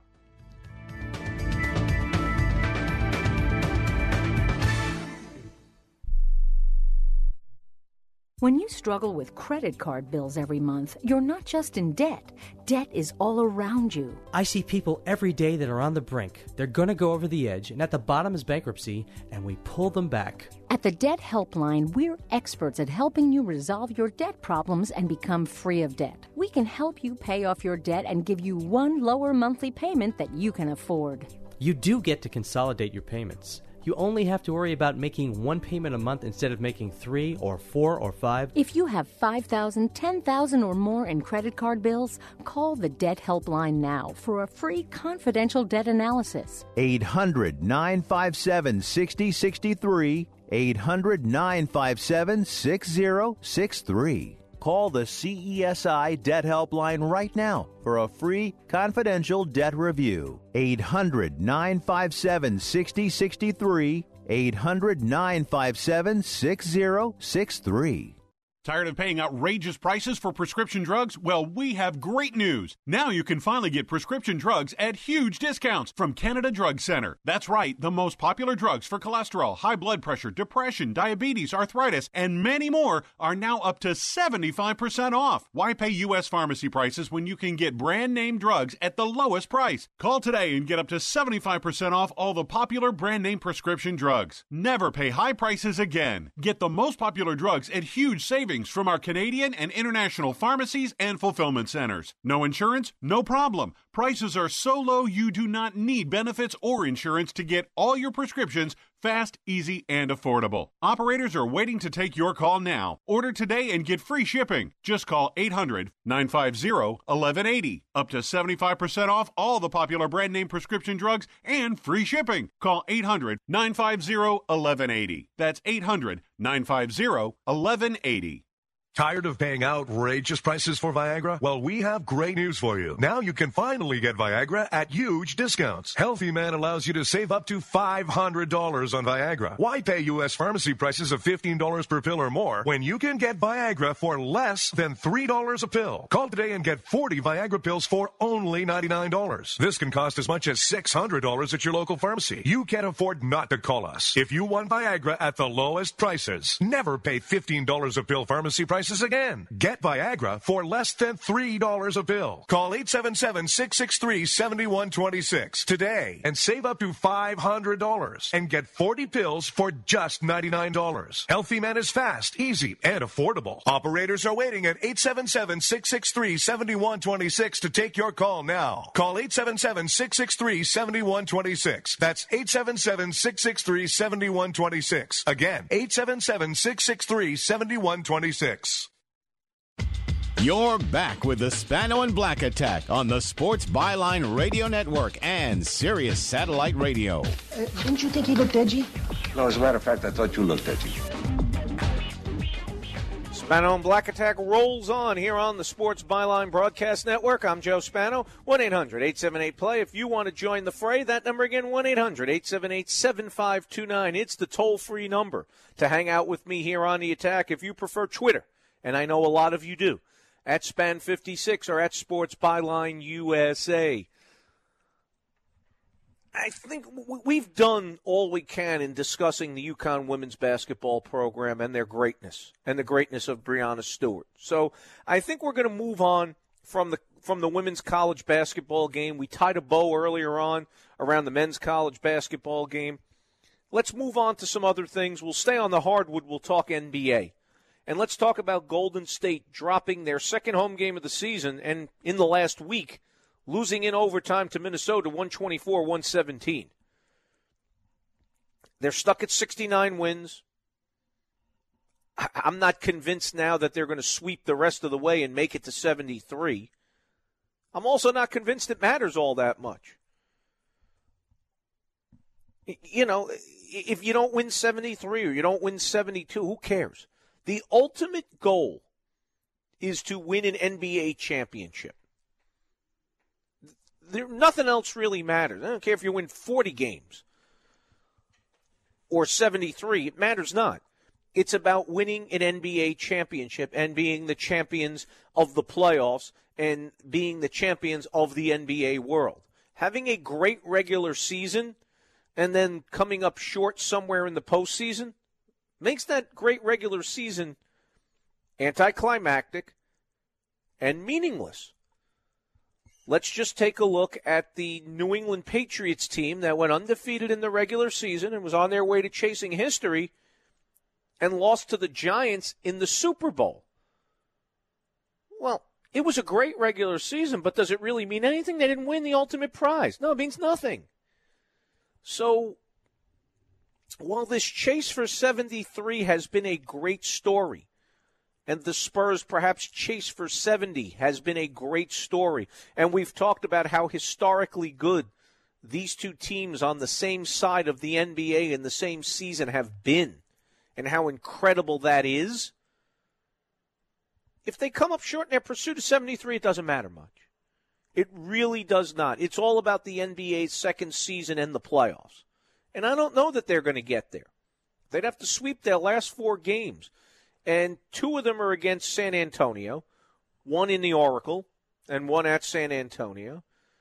When you struggle with credit card bills every month, you're not just in debt. Debt is all around you. I see people every day that are on the brink. They're going to go over the edge, and at the bottom is bankruptcy, and we pull them back. At the Debt Helpline, we're experts at helping you resolve your debt problems and become free of debt. We can help you pay off your debt and give you one lower monthly payment that you can afford. You do get to consolidate your payments. You only have to worry about making one payment a month instead of making three or four or five. If you have five thousand dollars, ten thousand dollars or more in credit card bills, call the Debt Helpline now for a free confidential debt analysis. eight hundred, nine five seven, six zero six three. eight hundred, nine five seven, six zero six three. Call the C E S I Debt Helpline right now for a free confidential debt review. eight hundred, nine five seven, six zero six three. eight hundred, nine five seven, six zero six three. Tired of paying outrageous prices for prescription drugs? Well, we have great news. Now you can finally get prescription drugs at huge discounts from Canada Drug Center. That's right, the most popular drugs for cholesterol, high blood pressure, depression, diabetes, arthritis, and many more are now up to seventy-five percent off. Why pay U S pharmacy prices when you can get brand name drugs at the lowest price? Call today and get up to seventy-five percent off all the popular brand name prescription drugs. Never pay high prices again. Get the most popular drugs at huge savings from our Canadian and international pharmacies and fulfillment centers. No insurance? No problem. Prices are so low you do not need benefits or insurance to get all your prescriptions fast, easy, and affordable. Operators are waiting to take your call now. Order today and get free shipping. Just call eight hundred, nine five zero, one one eight zero. Up to seventy-five percent off all the popular brand name prescription drugs and free shipping. Call eight hundred, nine five zero, one one eight zero. That's eight hundred, nine five zero, one one eight zero. Tired of paying outrageous prices for Viagra? Well, we have great news for you. Now you can finally get Viagra at huge discounts. Healthy Man allows you to save up to five hundred dollars on Viagra. Why pay U S pharmacy prices of fifteen dollars per pill or more when you can get Viagra for less than three dollars a pill? Call today and get forty Viagra pills for only ninety-nine dollars. This can cost as much as six hundred dollars at your local pharmacy. You can't afford not to call us. If you want Viagra at the lowest prices, never pay fifteen dollars a pill pharmacy prices prices again. Get Viagra for less than three dollars a pill. Call eight seven seven, six six three, seven one two six today and save up to five hundred dollars and get forty pills for just ninety-nine dollars. Healthy Man is fast, easy, and affordable. Operators are waiting at eight seven seven, six six three, seven one two six to take your call now. Call eight seven seven, six six three, seven one two six. That's eight seven seven, six six three, seven one two six. Again, eight seven seven, six six three, seven one two six. You're back with the Spano and Black Attack on the Sports Byline Radio Network and Sirius Satellite Radio. Uh, didn't you think he looked edgy? No, as a matter of fact, I thought you looked edgy. Spano and Black Attack rolls on here on the Sports Byline Broadcast Network. I'm Joe Spano. one eight hundred, eight seven eight, play. If you want to join the fray, that number again, one eight hundred, eight seven eight, seven five two nine. It's the toll-free number to hang out with me here on the Attack. If you prefer Twitter, and I know a lot of you do, at Span fifty-six or at Sports Byline U S A. I think we've done all we can in discussing the UConn women's basketball program and their greatness and the greatness of Breanna Stewart. So I think we're going to move on from the from the women's college basketball game. We tied a bow earlier on around the men's college basketball game. Let's move on to some other things. We'll stay on the hardwood. We'll talk N B A. And let's talk about Golden State dropping their second home game of the season and in the last week losing in overtime to Minnesota one twenty-four one seventeen. They're stuck at sixty-nine wins. I'm not convinced now that they're going to sweep the rest of the way and make it to seventy-three. I'm also not convinced it matters all that much. You know, if you don't win seventy-three or you don't win seventy-two, who cares? The ultimate goal is to win an N B A championship. There, nothing else really matters. I don't care if you win forty games or seventy-three. It matters not. It's about winning an N B A championship and being the champions of the playoffs and being the champions of the N B A world. Having a great regular season and then coming up short somewhere in the postseason makes that great regular season anticlimactic and meaningless. Let's just take a look at the New England Patriots team that went undefeated in the regular season and was on their way to chasing history and lost to the Giants in the Super Bowl. Well, it was a great regular season, but does it really mean anything? They didn't win the ultimate prize. No, it means nothing. So, while this chase for seventy-three has been a great story, and the Spurs perhaps chase for seventy has been a great story, and we've talked about how historically good these two teams on the same side of the N B A in the same season have been, and how incredible that is. If they come up short in their pursuit of seventy-three, it doesn't matter much. It really does not. It's all about the N B A's second season and the playoffs. And I don't know that they're going to get there. They'd have to sweep their last four games. And two of them are against San Antonio, one in the Oracle and one at San Antonio.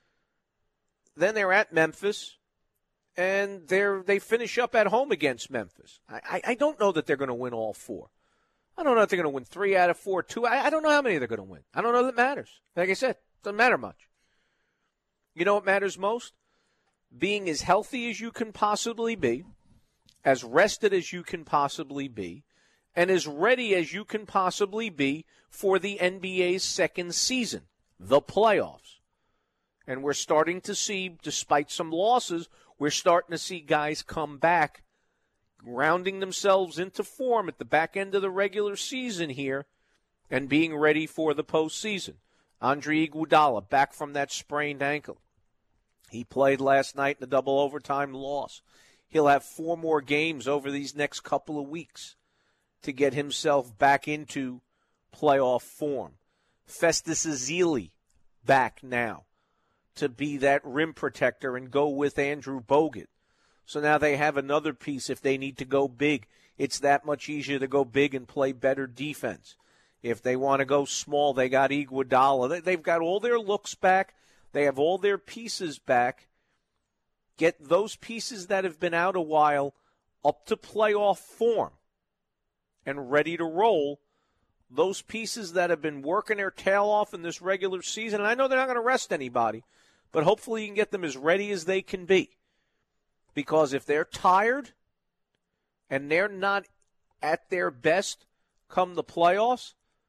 Then they're at Memphis, and they're, they finish up at home against Memphis. I, I, I don't know that they're going to win all four. I don't know if they're going to win three out of four, two. I, I don't know how many they're going to win. I don't know that it matters. Like I said, it doesn't matter much. You know what matters most? Being as healthy as you can possibly be, as rested as you can possibly be, and as ready as you can possibly be for the N B A's second season, the playoffs. And we're starting to see, despite some losses, we're starting to see guys come back, rounding themselves into form at the back end of the regular season here and being ready for the postseason. Andre Iguodala back from that sprained ankle. He played last night in a double overtime loss. He'll have four more games over these next couple of weeks to get himself back into playoff form. Festus Ezeli back now to be that rim protector and go with Andrew Bogut. So now they have another piece if they need to go big. It's that much easier to go big and play better defense. If they want to go small, they got Iguodala. They've got all their looks back. They have all their pieces back. Get those pieces that have been out a while up to playoff form and ready to roll those pieces that have been working their tail off in this regular season, and I know they're not going to rest anybody, but hopefully you can get them as ready as they can be. Because if they're tired and they're not at their best come the playoffs,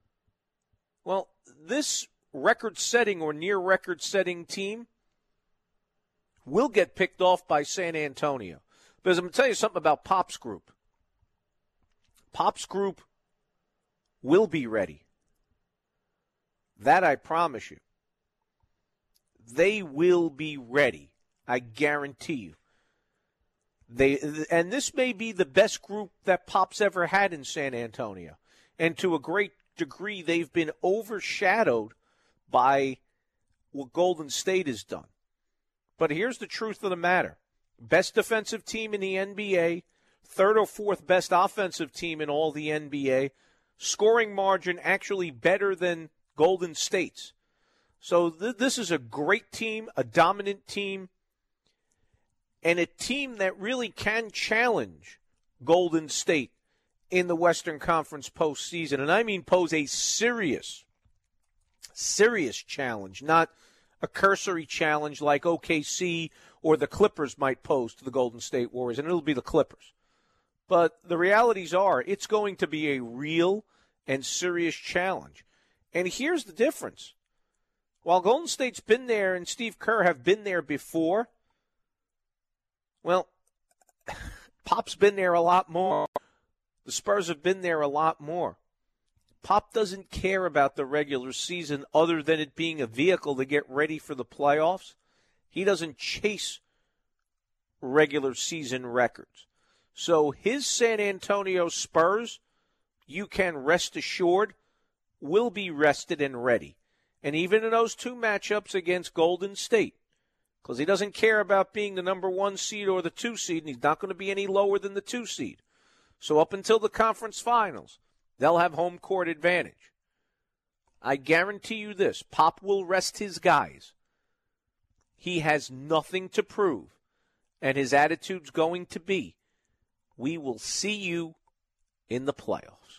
well, this record-setting or near-record-setting team will get picked off by San Antonio. Because I'm going to tell you something about Pop's group. Pop's group will be ready. That I promise you. They will be ready. I guarantee you. They and this may be the best group that Pop's ever had in San Antonio. And to a great degree, they've been overshadowed by what Golden State has done. But here's the truth of the matter. Best defensive team in the N B A, third or fourth best offensive team in all the N B A, scoring margin actually better than Golden State's. So th- this is a great team, a dominant team, and a team that really can challenge Golden State in the Western Conference postseason. And I mean pose a serious, serious challenge, not a cursory challenge like O K C or the Clippers might pose to the Golden State Warriors, and it'll be the Clippers. But the realities are it's going to be a real and serious challenge. And here's the difference. While Golden State's been there and Steve Kerr have been there before, well, Pop's been there a lot more. The Spurs have been there a lot more. Pop doesn't care about the regular season other than it being a vehicle to get ready for the playoffs. He doesn't chase regular season records. So his San Antonio Spurs, you can rest assured, will be rested and ready. And even in those two matchups against Golden State, because he doesn't care about being the number one seed or the two seed, and he's not going to be any lower than the two seed. So up until the conference finals, they'll have home court advantage. I guarantee you this, Pop will rest his guys. He has nothing to prove, and his attitude's going to be, we will see you in the playoffs.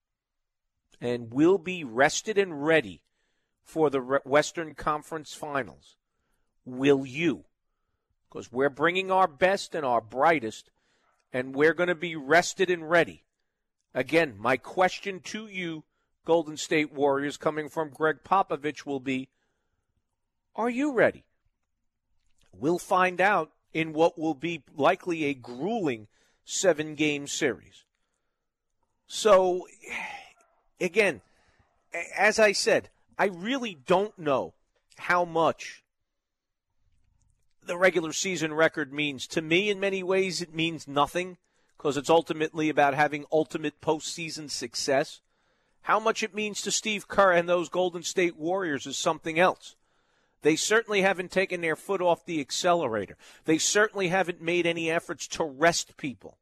And we'll be rested and ready for the Western Conference Finals. Will you? Because we're bringing our best and our brightest, and we're going to be rested and ready. Again, my question to you, Golden State Warriors, coming from Greg Popovich, will be, are you ready? We'll find out in what will be likely a grueling seven-game series. So, again, as I said, I really don't know how much the regular season record means. To me, in many ways, it means nothing because it's ultimately about having ultimate postseason success. How much it means to Steve Kerr and those Golden State Warriors is something else. They certainly haven't taken their foot off the accelerator. They certainly haven't made any efforts to rest people.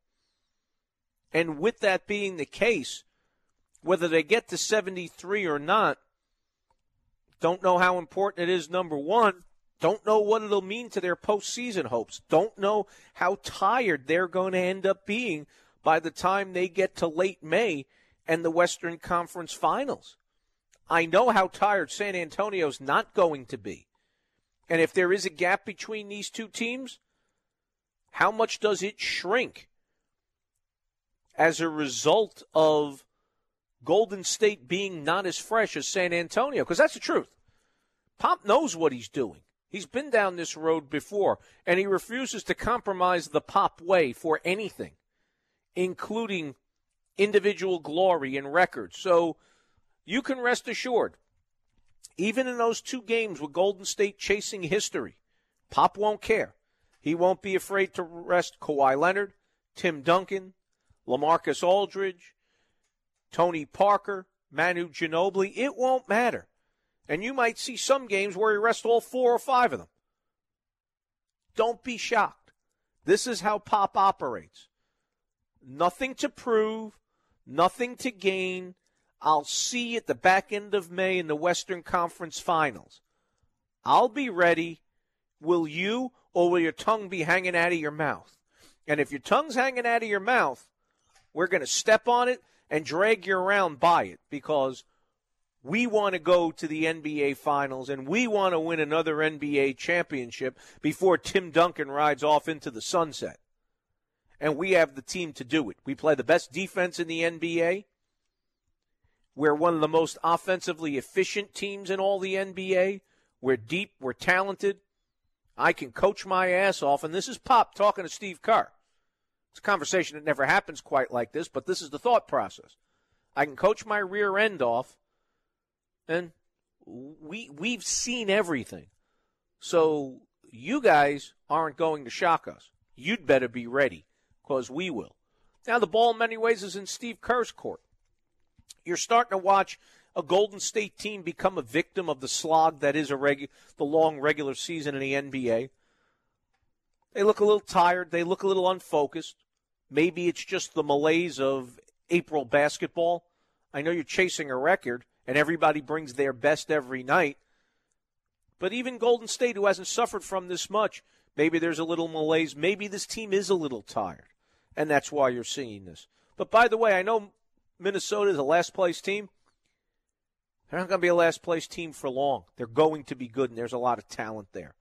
And with that being the case, whether they get to seventy-three or not, don't know how important it is, number one. Don't know what it'll mean to their postseason hopes. Don't know how tired they're going to end up being by the time they get to late May and the Western Conference Finals. I know how tired San Antonio's not going to be. And if there is a gap between these two teams, how much does it shrink as a result of Golden State being not as fresh as San Antonio? Because that's the truth. Pop knows what he's doing. He's been down this road before, and he refuses to compromise the Pop way for anything, including individual glory and records. So you can rest assured, even in those two games with Golden State chasing history, Pop won't care. He won't be afraid to rest Kawhi Leonard, Tim Duncan, LaMarcus Aldridge, Tony Parker, Manu Ginobili. It won't matter. And you might see some games where he rests all four or five of them. Don't be shocked. This is how Pop operates. Nothing to prove, nothing to gain. I'll see you at the back end of May in the Western Conference Finals. I'll be ready. Will you, or will your tongue be hanging out of your mouth? And if your tongue's hanging out of your mouth, we're going to step on it, and drag you around by it because we want to go to the N B A Finals and we want to win another N B A championship before Tim Duncan rides off into the sunset. And we have the team to do it. We play the best defense in the N B A. We're one of the most offensively efficient teams in all the N B A. We're deep. We're talented. I can coach my ass off. And this is Pop talking to Steve Kerr. It's a conversation that never happens quite like this, but this is the thought process. I can coach my rear end off, and we, we've seen everything. So you guys aren't going to shock us. You'd better be ready, because we will. Now, the ball in many ways is in Steve Kerr's court. You're starting to watch a Golden State team become a victim of the slog that is a regu- the long regular season in the N B A. They look a little tired. They look a little unfocused. Maybe it's just the malaise of April basketball. I know you're chasing a record, and everybody brings their best every night. But even Golden State, who hasn't suffered from this much, maybe there's a little malaise. Maybe this team is a little tired, and that's why you're seeing this. But by the way, I know Minnesota is a last-place team. They're not going to be a last-place team for long. They're going to be good, and there's a lot of talent there.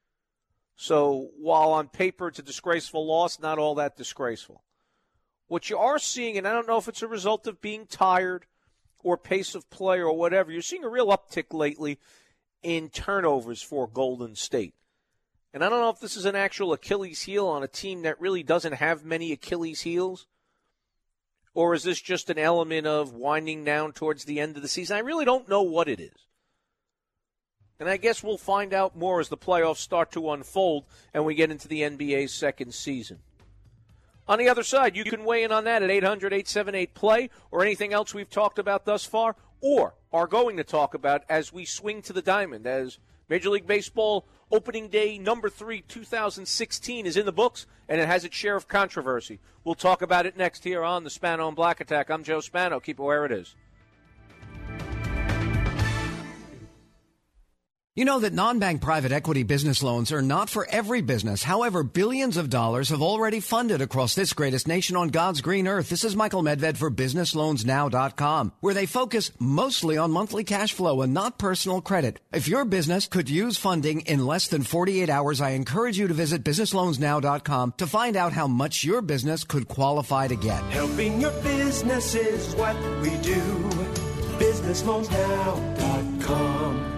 So while on paper it's a disgraceful loss, not all that disgraceful. What you are seeing, and I don't know if it's a result of being tired or pace of play or whatever, you're seeing a real uptick lately in turnovers for Golden State. And I don't know if this is an actual Achilles heel on a team that really doesn't have many Achilles heels, or is this just an element of winding down towards the end of the season? I really don't know what it is. And I guess we'll find out more as the playoffs start to unfold and we get into the N B A's second season. On the other side, you can weigh in on that at eight hundred, eight seven eight, play or anything else we've talked about thus far or are going to talk about as we swing to the diamond, as Major League Baseball opening day number three, two thousand sixteen is in the books, and it has its share of controversy. We'll talk about it next here on the Spano and Black Attack. I'm Joe Spano. Keep it where it is. You know that non-bank private equity business loans are not for every business. However, billions of dollars have already funded across this greatest nation on God's green earth. This is Michael Medved for business loans now dot com, where they focus mostly on monthly cash flow and not personal credit. If your business could use funding in less than forty-eight hours, I encourage you to visit business loans now dot com to find out how much your business could qualify to get. Helping your business is what we do. business loans now dot com.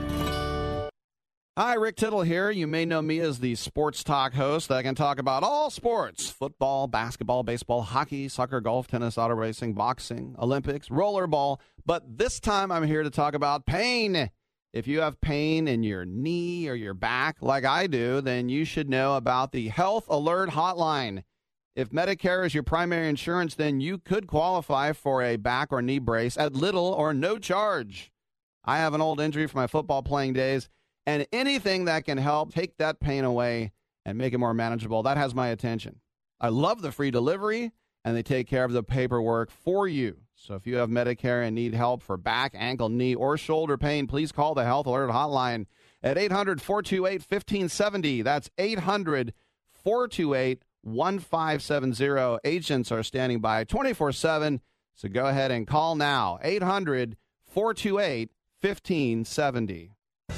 Hi, Rick Tittle here. You may know me as the sports talk host that can talk about all sports: football, basketball, baseball, hockey, soccer, golf, tennis, auto racing, boxing, Olympics, rollerball. But this time I'm here to talk about pain. If you have pain in your knee or your back like I do, then you should know about the Health Alert Hotline. If Medicare is your primary insurance, then you could qualify for a back or knee brace at little or no charge. I have an old injury from my football playing days, and anything that can help take that pain away and make it more manageable, that has my attention. I love the free delivery, and they take care of the paperwork for you. So if you have Medicare and need help for back, ankle, knee, or shoulder pain, please call the Health Alert Hotline at eight hundred, four two eight, one five seven zero. That's eight hundred, four two eight, one five seven zero. Agents are standing by twenty-four seven, so go ahead and call now. eight hundred, four two eight, one five seven zero.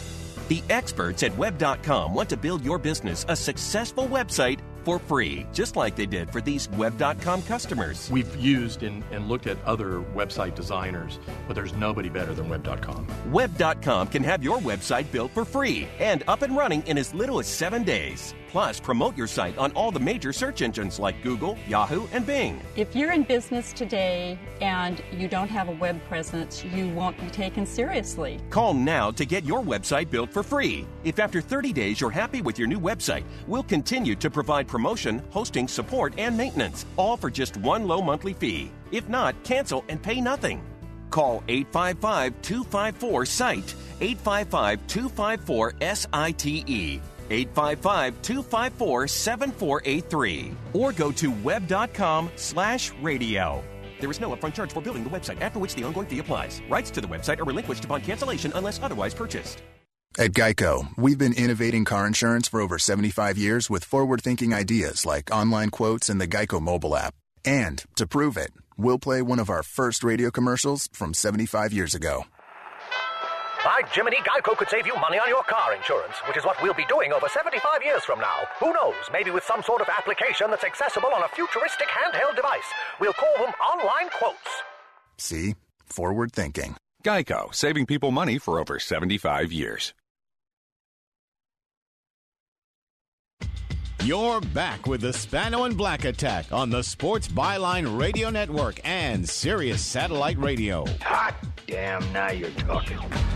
The experts at web dot com want to build your business a successful website for free, just like they did for these web dot com customers. We've used and, and looked at other website designers, but there's nobody better than web dot com. web dot com can have your website built for free and up and running in as little as seven days. Plus, promote your site on all the major search engines like Google, Yahoo, and Bing. If you're in business today and you don't have a web presence, you won't be taken seriously. Call now to get your website built for free. If after thirty days you're happy with your new website, we'll continue to provide promotion, hosting, support, and maintenance, all for just one low monthly fee. If not, cancel and pay nothing. Call eight five five, two five four, S I T E, eight five five, two five four, S I T E, eight five five, two five four, seven four eight three, or go to web dot com slash radio. There is no upfront charge for building the website, after which the ongoing fee applies. Rights to the website are relinquished upon cancellation unless otherwise purchased. At Geico, we've been innovating car insurance for over seventy-five years with forward-thinking ideas like online quotes and the Geico mobile app. And to prove it, we'll play one of our first radio commercials from seventy-five years ago. By Jiminy, Geico could save you money on your car insurance, which is what we'll be doing over seventy-five years from now. Who knows, maybe with some sort of application that's accessible on a futuristic handheld device. We'll call them online quotes. See? Forward thinking. Geico, saving people money for over seventy-five years. You're back with the Spano and Black Attack on the Sports Byline Radio Network and Sirius Satellite Radio. Hot damn, now you're talking.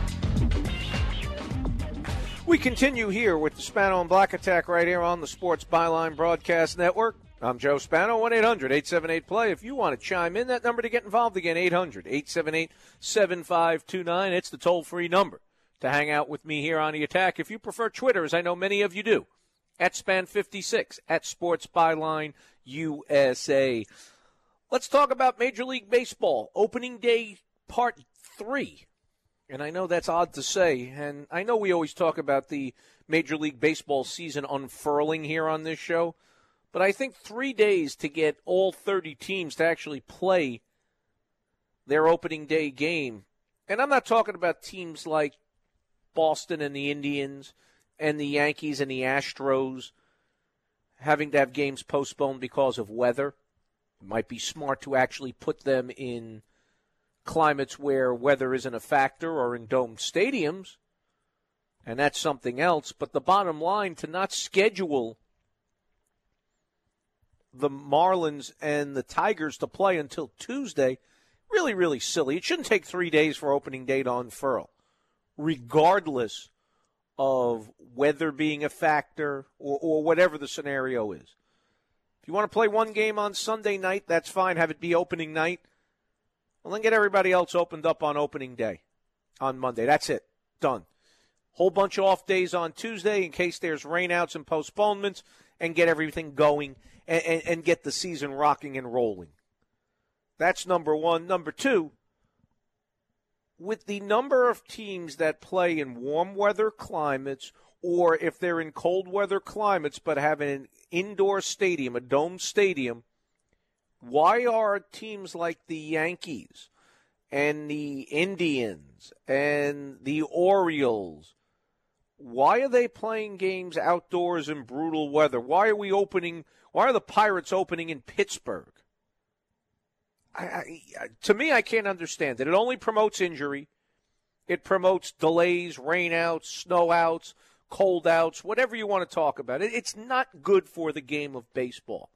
We continue here with the Spano and Black Attack right here on the Sports Byline Broadcast Network. I'm Joe Spano, one eight hundred eight seven eight play. If you want to chime in, that number to get involved again, eight hundred eight seven eight seven five two nine. It's the toll-free number to hang out with me here on the Attack. If you prefer Twitter, as I know many of you do, at Span fifty-six, at Sports Byline U S A. Let's talk about Major League Baseball, opening day part three. And I know that's odd to say, and I know we always talk about the Major League Baseball season unfurling here on this show, but I think three days to get all thirty teams to actually play their opening day game. And I'm not talking about teams like Boston and the Indians and the Yankees and the Astros having to have games postponed because of weather. It might be smart to actually put them in climates where weather isn't a factor or in domed stadiums, and that's something else. But the bottom line, to not schedule the Marlins and the Tigers to play until Tuesday, really, really silly. It shouldn't take three days for opening day to unfurl, regardless of weather being a factor or, or whatever the scenario is. If you want to play one game on Sunday night, that's fine. Have it be opening night. Well, then get everybody else opened up on opening day on Monday. That's it. Done. Whole bunch of off days on Tuesday in case there's rainouts and postponements, and get everything going and, and, and get the season rocking and rolling. That's number one. Number two, with the number of teams that play in warm weather climates, or if they're in cold weather climates but have an indoor stadium, a domed stadium, why are teams like the Yankees and the Indians and the Orioles, why are they playing games outdoors in brutal weather? Why are we opening, why are the Pirates opening in Pittsburgh? I, I, to me, I can't understand it. It only promotes injury. It promotes delays, rainouts, snowouts, cold outs, whatever you want to talk about. It, it's not good for the game of baseball.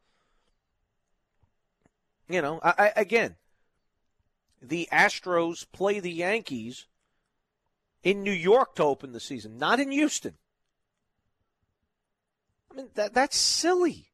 You know, I, I, again, the Astros play the Yankees in New York to open the season, not in Houston. I mean, that that's silly.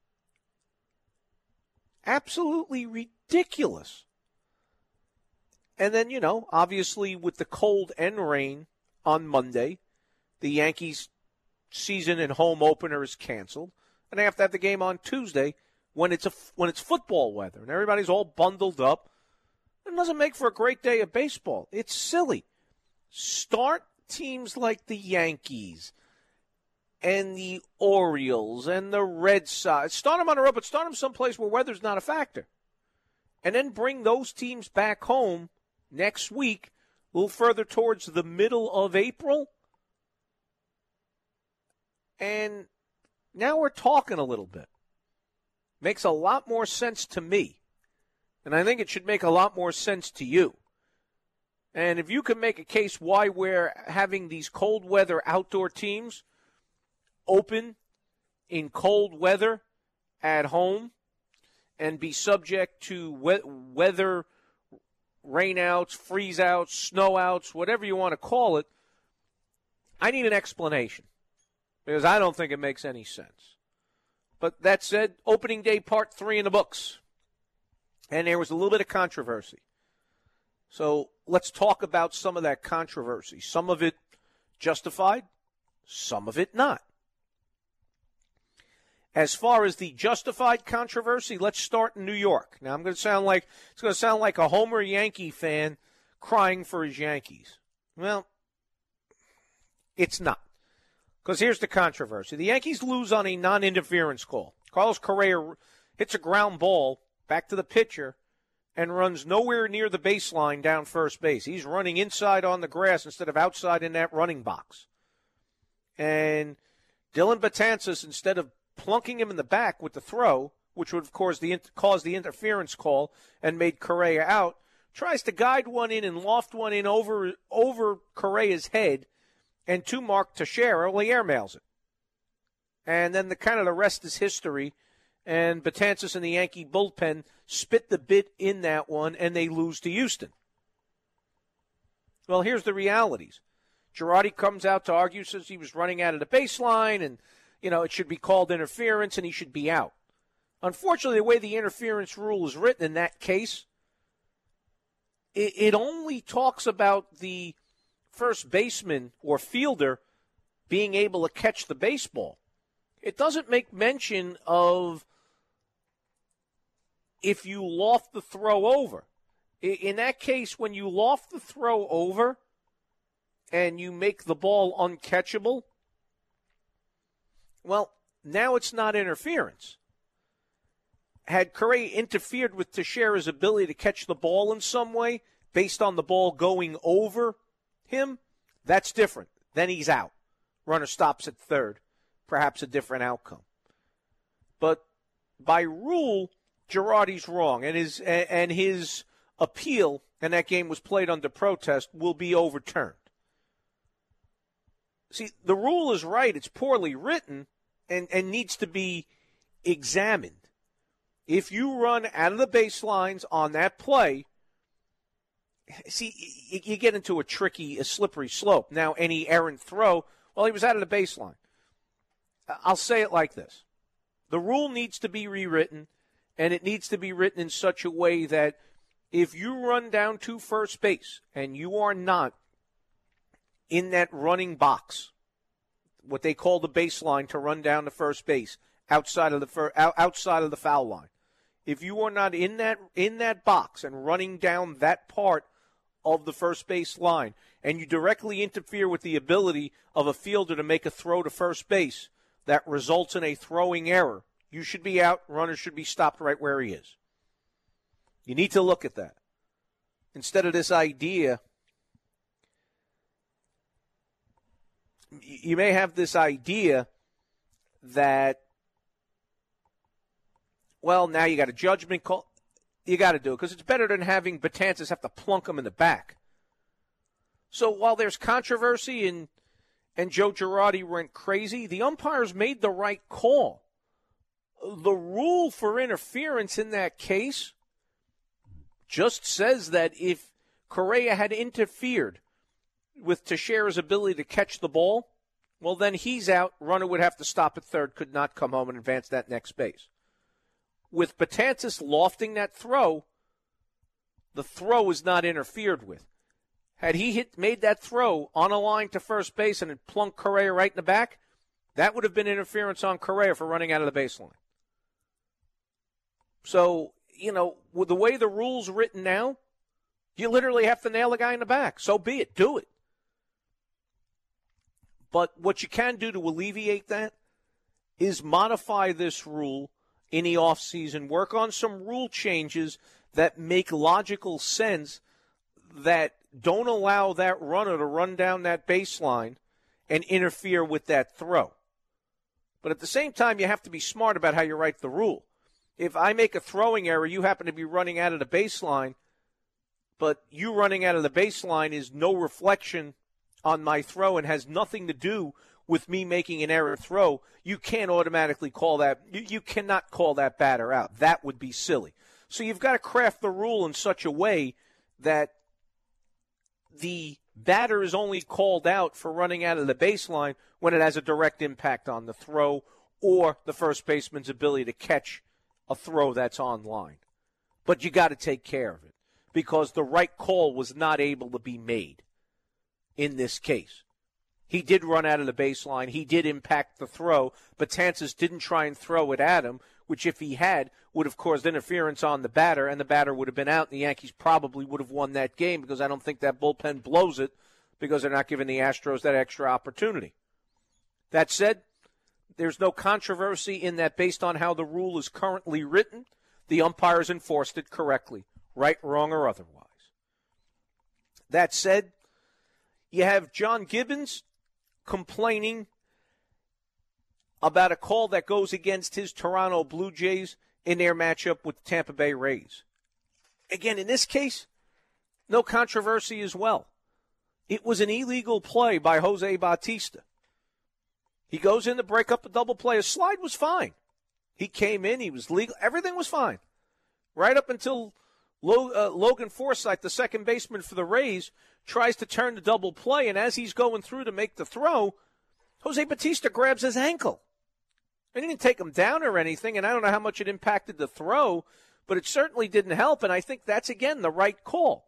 Absolutely ridiculous. And then, you know, obviously with the cold and rain on Monday, the Yankees' season and home opener is canceled, and they have to have the game on Tuesday when it's a when it's football weather and everybody's all bundled up. It doesn't make for a great day of baseball. It's silly. Start teams like the Yankees and the Orioles and the Red Sox. Start them on the road, but start them someplace where weather's not a factor. And then bring those teams back home next week, a little further towards the middle of April. And now we're talking a little bit. Makes a lot more sense to me. And I think it should make a lot more sense to you. And if you can make a case why we're having these cold weather outdoor teams open in cold weather at home and be subject to we- weather, rainouts, freeze-outs, snowouts, whatever you want to call it, I need an explanation because I don't think it makes any sense. But that said, opening day part three in the books. And there was a little bit of controversy. So let's talk about some of that controversy. Some of it justified, some of it not. As far as the justified controversy, let's start in New York. Now I'm going to sound like it's going to sound like a Homer Yankee fan crying for his Yankees. Well, it's not. Because here's the controversy. The Yankees lose on a non-interference call. Carlos Correa hits a ground ball back to the pitcher, and runs nowhere near the baseline down first base. He's running inside on the grass instead of outside in that running box. And Dylan Betances, instead of plunking him in the back with the throw, which would have caused the, caused the interference call and made Correa out, tries to guide one in and loft one in over, over Correa's head, and to Mark Teixeira, well, he airmails it. And then the kind of the rest is history, and Betances and the Yankee bullpen spit the bit in that one, and they lose to Houston. Well, here's the realities. Girardi comes out to argue, says he was running out of the baseline, and, you know, it should be called interference, and he should be out. Unfortunately, the way the interference rule is written in that case, it, it only talks about the first baseman or fielder being able to catch the baseball. It doesn't make mention of if you loft the throw over. In that case, when you loft the throw over and you make the ball uncatchable, well, now it's not interference. Had Correa interfered with Teixeira's ability to catch the ball in some way based on the ball going over him, that's different. Then he's out. Runner stops at third. Perhaps a different outcome. But by rule, Girardi's wrong, and his and his appeal, and that game was played under protest, will be overturned. See, the rule is right. It's poorly written and, and needs to be examined. If you run out of the baselines on that play, see, you get into a tricky, a slippery slope. Now, any errant throw, well, he was out of the baseline. I'll say it like this. The rule needs to be rewritten, and it needs to be written in such a way that if you run down to first base and you are not in that running box, what they call the baseline to run down to first base, outside of the fir- outside of the foul line, if you are not in that in that box and running down that part of the first base line, and you directly interfere with the ability of a fielder to make a throw to first base that results in a throwing error, you should be out. Runner should be stopped right where he is. You need to look at that. Instead of this idea, you may have this idea that, well, now you got a judgment call. You got to do it because it's better than having Betances have to plunk him in the back. So while there's controversy and and Joe Girardi went crazy, the umpires made the right call. The rule for interference in that case just says that if Correa had interfered with Teixeira's ability to catch the ball, well, then he's out. Runner would have to stop at third, could not come home and advance that next base. With Betances lofting that throw, the throw is not interfered with. Had he hit, made that throw on a line to first base and had plunked Correa right in the back, that would have been interference on Correa for running out of the baseline. So, you know, with the way the rule's written now, you literally have to nail the guy in the back. So be it. Do it. But what you can do to alleviate that is modify this rule in the offseason, work on some rule changes that make logical sense, that don't allow that runner to run down that baseline and interfere with that throw. But at the same time, you have to be smart about how you write the rule. If I make a throwing error, you happen to be running out of the baseline, but you running out of the baseline is no reflection on my throw and has nothing to do with me making an error throw, you can't automatically call that, you, you cannot call that batter out. That would be silly. So you've got to craft the rule in such a way that the batter is only called out for running out of the baseline when it has a direct impact on the throw or the first baseman's ability to catch a throw that's on line. But you got to take care of it because the right call was not able to be made in this case. He did run out of the baseline. He did impact the throw. Betances didn't try and throw it at him, which if he had would have caused interference on the batter, and the batter would have been out, and the Yankees probably would have won that game because I don't think that bullpen blows it because they're not giving the Astros that extra opportunity. That said, there's no controversy in that based on how the rule is currently written, the umpires enforced it correctly. right, wrong, or otherwise. That said, you have John Gibbons complaining about a call that goes against his Toronto Blue Jays in their matchup with the Tampa Bay Rays. Again, in this case, no controversy as well. It was an illegal play by Jose Bautista. He goes in to break up a double play. His slide was fine. He came in. He was legal. Everything was fine. Right up until Logan Forsythe, the second baseman for the Rays, tries to turn the double play. And as he's going through to make the throw, Jose Bautista grabs his ankle. He didn't take him down or anything, and I don't know how much it impacted the throw, but it certainly didn't help, and I think that's, again, the right call.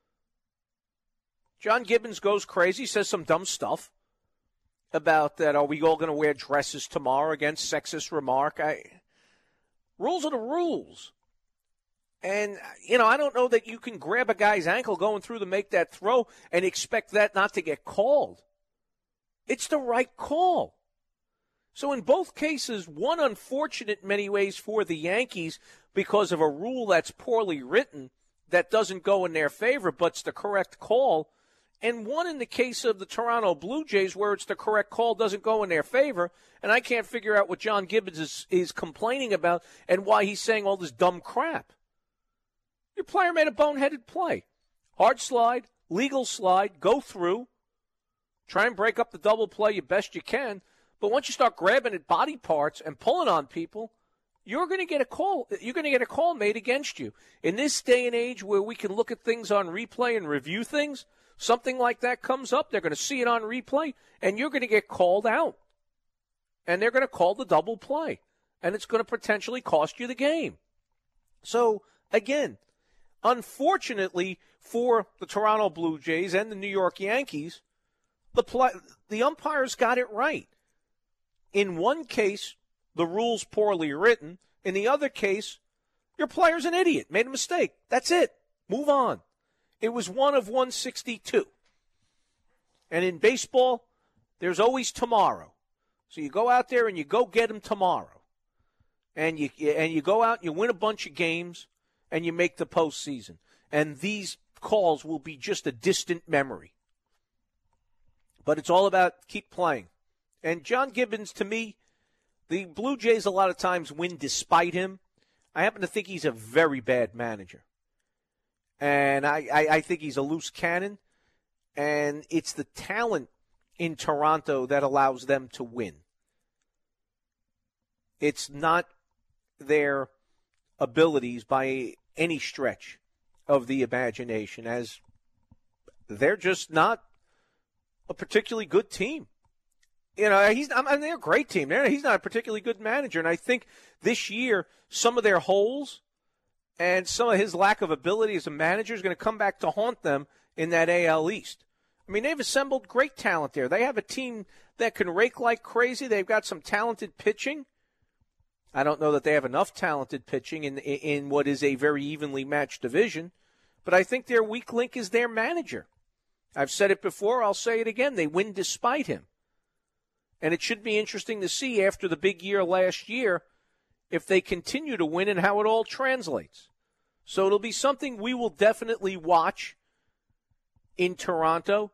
John Gibbons goes crazy, says some dumb stuff about that, are we all going to wear dresses tomorrow, against sexist remark. I, rules are the rules. And, you know, I don't know that you can grab a guy's ankle going through to make that throw and expect that not to get called. It's the right call. So in both cases, one unfortunate in many ways for the Yankees because of a rule that's poorly written that doesn't go in their favor, but it's the correct call. And one in the case of the Toronto Blue Jays where it's the correct call, doesn't go in their favor. And I can't figure out what John Gibbons is, is complaining about and why he's saying all this dumb crap. Your player made a boneheaded play. Hard slide, legal slide, go through. Try and break up the double play you best you can. But once you start grabbing at body parts and pulling on people, you're going to get a call. You're going to get a call made against you. In this day and age where we can look at things on replay and review things, something like that comes up, they're going to see it on replay, and you're going to get called out. And they're going to call the double play. And it's going to potentially cost you the game. So, again, unfortunately for the Toronto Blue Jays and the New York Yankees, the play, the umpires got it right. In one case, the rule's poorly written. In the other case, your player's an idiot, made a mistake. That's it. Move on. It was one of one sixty-two. And in baseball, there's always tomorrow. So you go out there and you go get them tomorrow. And you and you go out and you win a bunch of games and you make the postseason. And these calls will be just a distant memory. But it's all about keep playing. And John Gibbons, to me, the Blue Jays a lot of times win despite him. I happen to think he's a very bad manager. And I, I, I think he's a loose cannon. And it's the talent in Toronto that allows them to win. It's not their abilities by any stretch of the imagination, as they're just not a particularly good team. You know, he's I mean, they're a great team. They're, he's not a particularly good manager. And I think this year, some of their holes and some of his lack of ability as a manager is going to come back to haunt them in that A L East. I mean, they've assembled great talent there. They have a team that can rake like crazy. They've got some talented pitching. I don't know that they have enough talented pitching in in what is a very evenly matched division. But I think their weak link is their manager. I've said it before. I'll say it again. They win despite him. And it should be interesting to see after the big year last year if they continue to win and how it all translates. So it'll be something we will definitely watch in Toronto.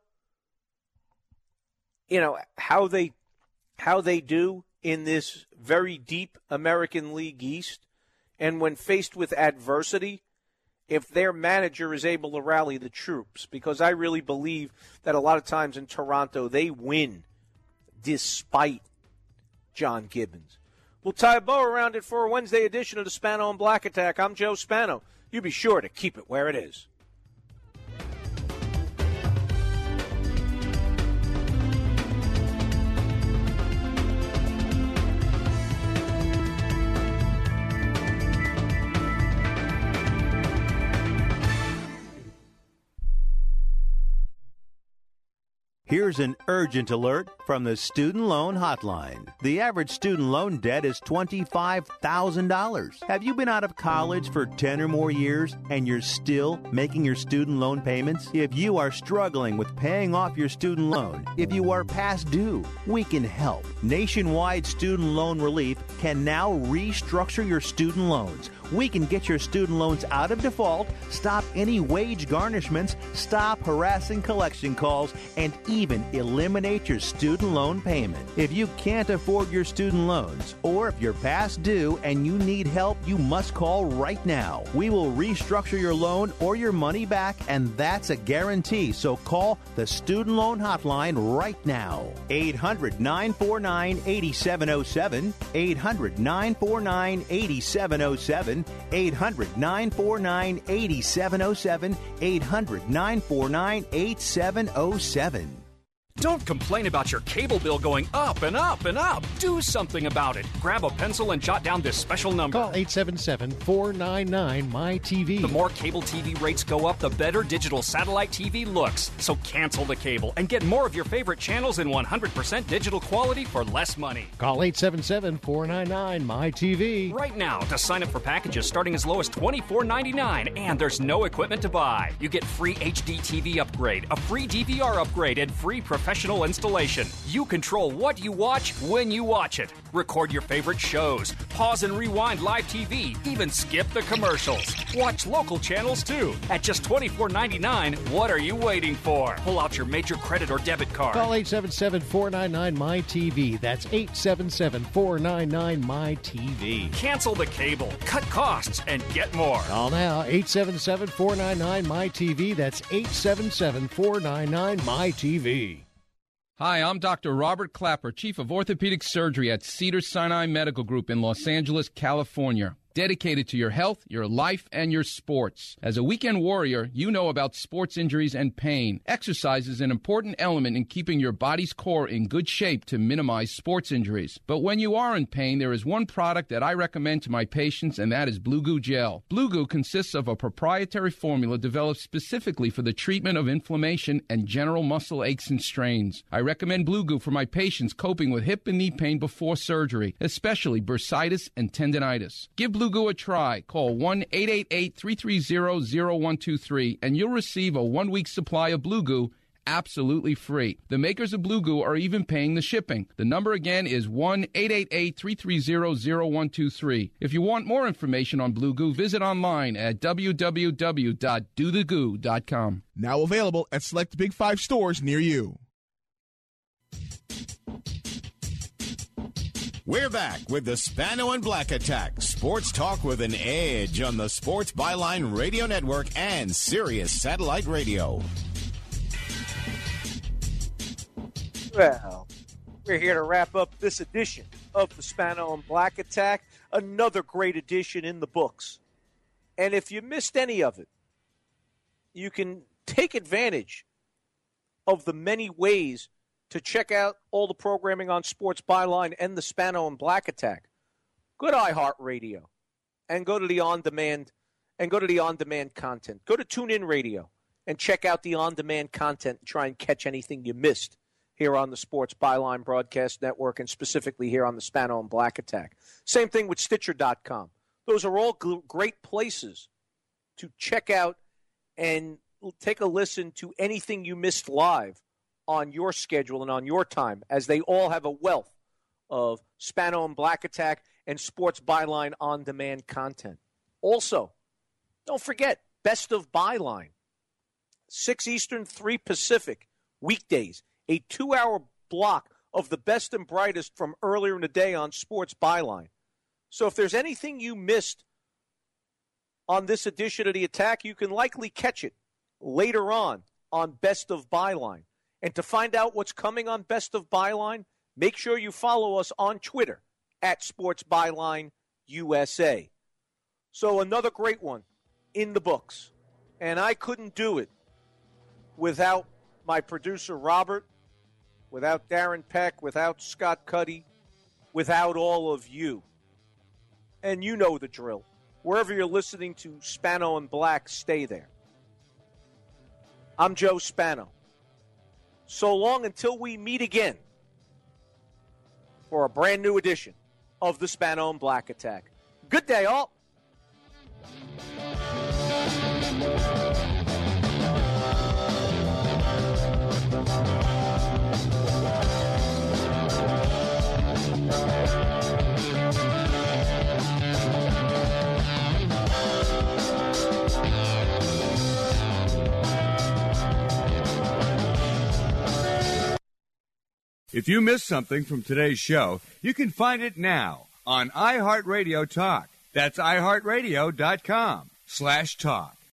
You know, how they how they do in this very deep American League East. And when faced with adversity, if their manager is able to rally the troops. Because I really believe that a lot of times in Toronto, they win despite John Gibbons. We'll tie a bow around it for a Wednesday edition of the Spano and Black Attack. I'm Joe Spano. You be sure to keep it where it is. Here's an urgent alert from the Student Loan Hotline. The average student loan debt is twenty-five thousand dollars. Have you been out of college for ten or more years and you're still making your student loan payments? If you are struggling with paying off your student loan, if you are past due, we can help. Nationwide Student Loan Relief can now restructure your student loans. We can get your student loans out of default, stop any wage garnishments, stop harassing collection calls, and even eliminate your student loan payment. If you can't afford your student loans, or if you're past due and you need help, you must call right now. We will restructure your loan or your money back, and that's a guarantee. So call the Student Loan Hotline right now. eight hundred, nine four nine, eight seven zero seven. eight hundred, nine four nine, eight seven zero seven. eight hundred, nine four nine, eight seven zero seven. eight hundred, nine four nine, eight seven zero seven. Don't complain about your cable bill going up and up and up. Do something about it. Grab a pencil and jot down this special number. Call eight seven seven, four nine nine, M Y T V. The more cable T V rates go up, the better digital satellite T V looks. So cancel the cable and get more of your favorite channels in one hundred percent digital quality for less money. Call eight seven seven, four nine nine, M Y T V. Right now to sign up for packages starting as low as twenty-four ninety-nine, and there's no equipment to buy. You get free H D T V upgrade, a free D V R upgrade, and free professional installation. You control what you watch when you watch it. Record your favorite shows. Pause and rewind live T V. Even skip the commercials. Watch local channels too. At just twenty-four ninety-nine, what are you waiting for? Pull out your major credit or debit card. Call eight seven seven, four nine nine, M Y T V. That's eight seven seven, four nine nine, M Y T V. Cancel the cable, cut costs, and get more. Call now, eight seven seven, four nine nine, M Y T V. That's eight seven seven, four nine nine, M Y T V. Hi, I'm Doctor Robert Clapper, Chief of Orthopedic Surgery at Cedars-Sinai Medical Group in Los Angeles, California. Dedicated to your health, your life, and your sports. As a weekend warrior, you know about sports injuries and pain. Exercise is an important element in keeping your body's core in good shape to minimize sports injuries. But when you are in pain, there is one product that I recommend to my patients, and that is Blue Goo Gel. Blue Goo consists of a proprietary formula developed specifically for the treatment of inflammation and general muscle aches and strains. I recommend Blue Goo for my patients coping with hip and knee pain before surgery, especially bursitis and tendinitis. Give Blue Goo a try. Call one eight eight eight, three three zero, zero one two three and you'll receive a one-week supply of Blue Goo absolutely free. The makers of Blue Goo are even paying the shipping. The number again is one eight eight eight, three three zero, zero one two three. If you want more information on Blue Goo, visit online at w w w dot do the goo dot com. Now available at select Big Five stores near you. We're back with the Spano and Black Attack. Sports talk with an edge on the Sports Byline Radio Network and Sirius Satellite Radio. Well, we're here to wrap up this edition of the Spano and Black Attack. Another great edition in the books. And if you missed any of it, you can take advantage of the many ways to check out all the programming on Sports Byline and the Spano and Black Attack. Go to iHeartRadio and go to the on-demand and go to the on-demand content. Go to TuneIn Radio and check out the on-demand content and try and catch anything you missed here on the Sports Byline Broadcast Network and specifically here on the Spano and Black Attack. Same thing with Stitcher dot com. Those are all great places to check out and take a listen to anything you missed live on your schedule and on your time, as they all have a wealth of Spano and Black Attack and Sports Byline on-demand content. Also, don't forget, Best of Byline, six Eastern, three Pacific, weekdays, a two-hour block of the best and brightest from earlier in the day on Sports Byline. So if there's anything you missed on this edition of The Attack, you can likely catch it later on on Best of Byline. And to find out what's coming on Best of Byline, make sure you follow us on Twitter at Sports Byline U S A. So another great one in the books. And I couldn't do it without my producer, Robert, without Darren Peck, without Scott Cuddy, without all of you. And you know the drill. Wherever you're listening to Spano and Black, stay there. I'm Joe Spano. So long until we meet again for a brand new edition of the Spano and Black Attack. Good day, all. If you missed something from today's show, you can find it now on iHeartRadio Talk. That's iHeartRadio.com slash talk.